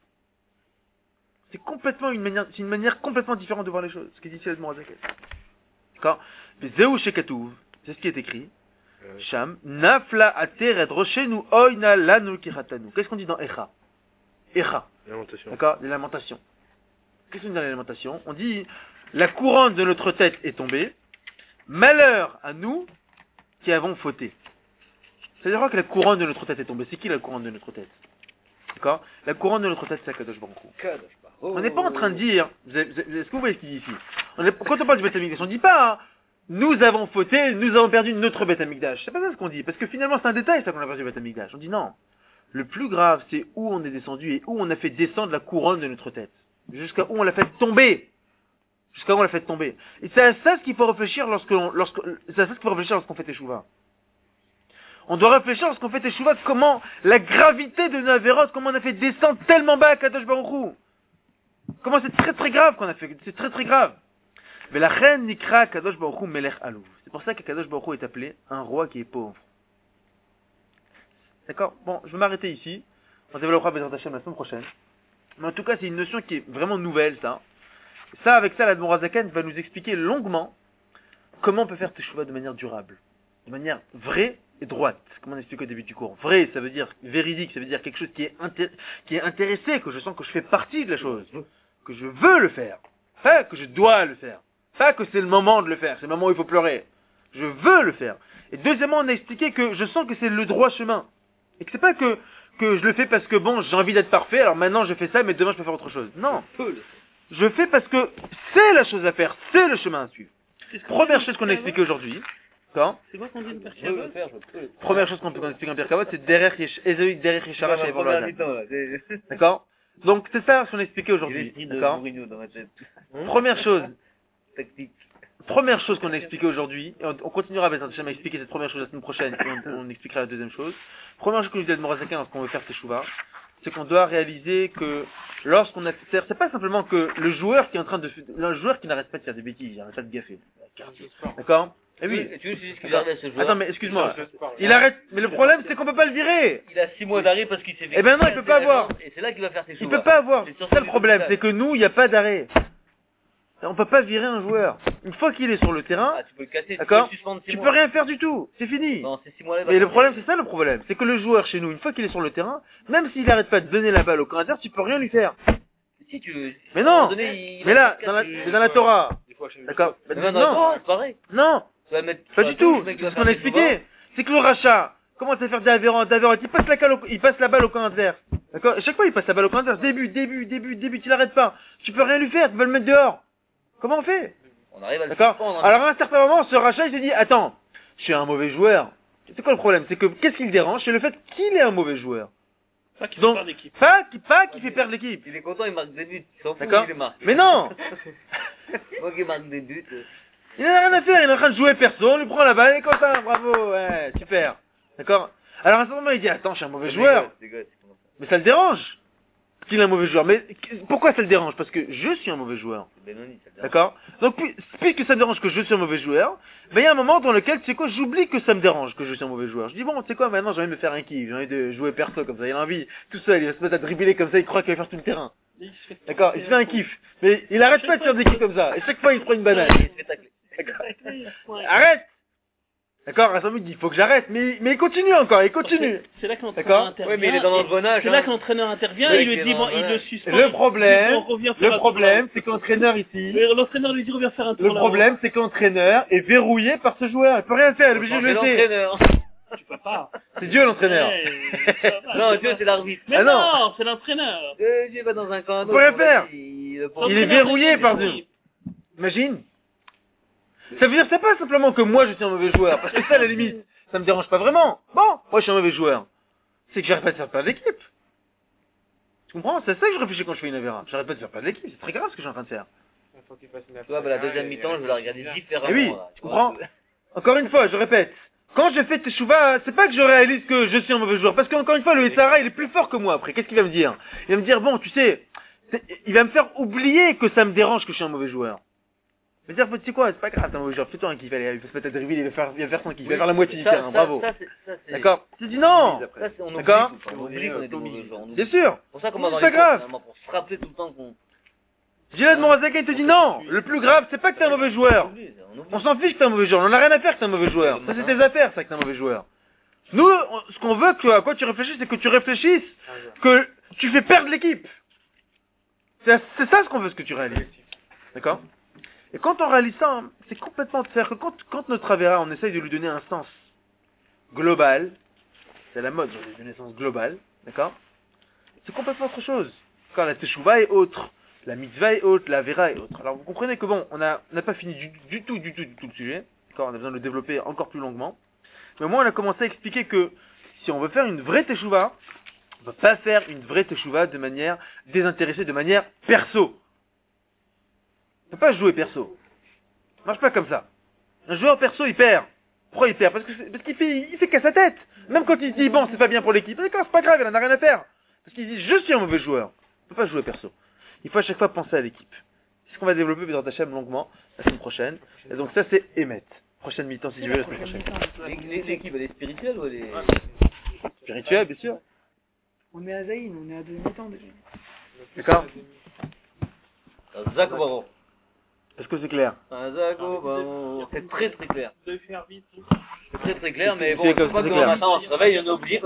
C'est complètement c'est une manière complètement différente de voir les choses. Ce qu'il dit ici à Morazaket. D'accord? Zéou Shekatouv, c'est ce qui est écrit. Sham, nafla atered roshenu oina lanu kiratanu. Qu'est-ce qu'on dit dans Echa? Echa. Lamentation. D'accord? Les lamentations. Qu'est-ce qu'on dit dans les lamentations? On dit, la couronne de notre tête est tombée. Malheur à nous qui avons fauté. C'est-à-dire quoi que la couronne de notre tête est tombée? C'est qui la couronne de notre tête? D'accord? La couronne de notre tête, c'est Akadosh Baruch Hu. On n'est pas en train de dire, est-ce que vous voyez ce qu'il dit ici? Quand on parle du Beth Amikdash, on ne dit pas, hein, nous avons fauté, nous avons perdu notre Beth Amikdash. C'est pas ça ce qu'on dit, parce que finalement c'est un détail ça qu'on a perdu le Beth Amikdash. On dit non. Le plus grave, c'est où on est descendu et où on a fait descendre la couronne de notre tête. Jusqu'à où on l'a fait tomber. Jusqu'à où on l'a fait tomber. Et c'est à ça ce qu'il faut réfléchir c'est à ça ce qu'il faut réfléchir lorsqu'on fait Teshuvah. On doit réfléchir lorsqu'on fait Teshuvah comment la gravité de nos avérotes, comment on a fait descendre tellement bas à Kadosh Baruch Hu. Comment c'est très très grave qu'on a fait, c'est très très grave. Mais la reine Nikra Kadosh Baruch Hu Melech Alouv. C'est pour ça que Kadosh Baruch Hu est appelé un roi qui est pauvre. D'accord? Bon, je vais m'arrêter ici. On développera Bezrat Hashem la semaine prochaine. Mais en tout cas, c'est une notion qui est vraiment nouvelle, ça. Ça, avec ça, l'Admorazaken va nous expliquer longuement comment on peut faire Teshuvah de manière durable. De manière vraie et droite. Comme on explique au début du cours. Vrai, ça veut dire véridique, ça veut dire quelque chose qui est intéressé, que je sens que je fais partie de la chose. Que je veux le faire. Pas que je dois le faire. Pas que c'est le moment de le faire. C'est le moment où il faut pleurer. Je veux le faire. Et deuxièmement, on a expliqué que je sens que c'est le droit chemin. Et que c'est pas que je le fais parce que bon, j'ai envie d'être parfait, alors maintenant je fais ça, mais demain je peux faire autre chose. Non. Je fais parce que c'est la chose à faire, c'est le chemin à suivre. Première chose qu'on a expliqué aujourd'hui. C'est quoi qu'on dit de Perkavot? Première chose qu'on explique en Perkavot, c'est derrière Yeshara chez D'accord? Donc c'est ça ce qu'on a expliqué aujourd'hui. D'accord? Première chose qu'on a expliqué aujourd'hui, et on continuera avec Hashem à expliquer cette première chose la semaine prochaine, et on expliquera la deuxième chose. Première chose que nous dit Morazaken lorsqu'on veut faire Teshuvah, c'est qu'on doit réaliser que lorsqu'on a c'est pas simplement que le joueur qui n'arrête pas de faire des bêtises, il n'arrête pas de gaffer. D'accord? Eh oui. Tu veux juste qu'il arrête ce joueur? Attends, mais excuse-moi. Il arrête, mais le problème c'est qu'on peut pas le virer. Il a 6 mois d'arrêt parce qu'il s'est fait. Eh ben non, il peut pas avoir. Et c'est là qu'il va faire ses choses. Il peut pas avoir. C'est ça le problème, c'est que nous, il n'y a pas d'arrêt. On peut pas virer un joueur. Une fois qu'il est sur le terrain, tu peux le casser, d'accord? Tu peux rien faire du tout. C'est fini. Non, c'est 6 mois là. Mais le problème, c'est ça le problème. C'est que le joueur chez nous, une fois qu'il est sur le terrain, même s'il n'arrête pas de donner la balle au camp adverse, tu peux rien lui faire. Si tu veux. Mais non. Mais là, c'est dans la Torah. D'accord? Non, c'est pareil. Non. Pas du tout. C'est ce qu'on a expliqué. C'est que le rachat, comment ça faire d'Avéron, il passe la balle au camp adverse. D'accord? Et chaque fois, il passe la balle au camp adverse. Début, tu l'arrêtes pas. Tu peux rien lui faire, tu peux le mettre dehors. Comment on fait? On arrive à le D'accord? suspendre. Alors à un certain moment, ce rachat, il s'est dit, attends, je suis un mauvais joueur. C'est quoi le problème? C'est que, qu'est-ce qui le dérange? C'est le fait qu'il est un mauvais joueur. Pas qu'il Donc, fait perdre l'équipe. pas qu'il fait perdre l'équipe. Il est content, il marque des buts. Il s'en fout, D'accord? il les marque. Mais non! Moi qui marque des buts. Il n'a rien à faire, il est en train de jouer perso, on lui prend la balle, et comme ça, bravo, ouais, super. D'accord? Alors à ce moment, il dit, attends, je suis un mauvais joueur. Mais ça le dérange qu'il est un mauvais joueur. Mais pourquoi ça le dérange? Parce que je suis un mauvais joueur. D'accord? Donc, puisque ça me dérange que je suis un mauvais joueur, ben, il y a un moment dans lequel, tu sais quoi, j'oublie que ça me dérange que je suis un mauvais joueur. Je dis, bon, tu sais quoi, maintenant, j'ai envie de me faire un kiff, j'ai envie de jouer perso comme ça. Il a envie, tout seul, il va se mettre à dribbler comme ça, il croit qu'il va faire tout le terrain. D'accord? Il se fait un kiff. Mais il arrête pas de faire des kiffs comme ça. Et chaque fois, il prend une banane. Arrête! D'accord, Rassam dit, il faut que j'arrête, mais il continue encore, il continue. C'est là que l'entraîneur intervient. Ouais, mais il est dans l'engrenage. C'est là que l'entraîneur intervient, il lui dit, bon, il le suspend. Le problème, c'est que l'entraîneur ici, l'entraîneur lui dit, reviens faire un tour. le problème, c'est que l'entraîneur est verrouillé par ce joueur, il peut rien faire, il est obligé de le laisser. Tu peux pas. C'est Dieu l'entraîneur. Non, Dieu c'est l'arbitre. Mais non, c'est l'entraîneur. Dieu va dans un camp. Il peut rien faire. Il est verrouillé par Dieu. Imagine. Ça veut dire, c'est pas simplement que moi je suis un mauvais joueur, parce que ça, à la limite, ça me dérange pas vraiment. Bon, moi je suis un mauvais joueur. C'est que j'arrête pas de faire perdre l'équipe. Tu comprends? C'est ça que je réfléchis quand je fais une avéra. J'arrête pas de faire perdre l'équipe, c'est très grave ce que je suis en train de faire. Tu vois, la deuxième mi-temps, je vais la regarder différemment. Et oui, là, tu comprends? Encore une fois, je répète. Quand je fais teshuva, c'est pas que je réalise que je suis un mauvais joueur, parce qu'encore une fois, le Sarah, il est plus fort que moi après. Qu'est-ce qu'il va me dire? Il va me dire, bon, tu sais, il va me faire oublier que ça me dérange que je suis un mauvais joueur. Il va dire, tu sais quoi, c'est pas grave, t'es un mauvais joueur, fais-toi un kiff, allez, il va se mettre à dribbler, il va faire son kiff, il va faire la moitié du terrain, bravo. D'accord? Tu dis non! D'accord? On oublie qu'on est des mauvais joueurs. Bien sûr! C'est pour ça qu'on va dans C'est pas les grave. courses, pour se rappeler tout le temps qu'on... Gilad Morazaka, il te dit non! Le plus grave, c'est pas que t'es un mauvais joueur. On s'en fiche que t'es un mauvais joueur, on en a rien à faire que t'es un mauvais joueur. Ça, c'est tes affaires, ça, que t'es un mauvais joueur. Nous, ce qu'on veut, à quoi tu réfléchisses, c'est que tu réfléchisses que tu fais perdre l'équipe. C'est ça ce qu'on veut, ce que tu réalises. D'accord? Et quand on réalise ça, c'est complètement... C'est-à-dire que quand notre Avera, on essaye de lui donner un sens global, c'est la mode, on lui donne un sens global, d'accord? C'est complètement autre chose. Quand la Teshuvah est autre, la Mitzvah est autre, la Avera est autre. Alors vous comprenez que bon, on n'a pas fini du tout le sujet, d'accord? On a besoin de le développer encore plus longuement. Mais au moins on a commencé à expliquer que si on veut faire une vraie Teshuvah, on ne va pas faire une vraie Teshuvah de manière désintéressée, de manière perso. On ne peut pas jouer perso. Ça marche pas comme ça. Un joueur perso, il perd. Pourquoi il perd? Parce qu'il fait qu'à sa tête. Même quand il se dit, bon, c'est pas bien pour l'équipe, d'accord, c'est pas grave, il en a rien à faire. Parce qu'il dit, je suis un mauvais joueur. On ne peut pas jouer perso. Il faut à chaque fois penser à l'équipe. C'est ce qu'on va développer dans Tachem longuement la semaine prochaine. Et donc ça, c'est Emet. Prochaine mi-temps, si tu veux, la semaine prochaine. L'équipe, elle est spirituelle ou elle est... Spirituelle, bien sûr. On est à Zaïn, on est à 2 mi-temps déjà. D'accord? Zako Baro. Est-ce que c'est clair? Zako Baro. C'est très très clair. De faire vite. C'est très très clair, mais bon, C'est c'est pas très que clair. matin on se réveille et on a oublié.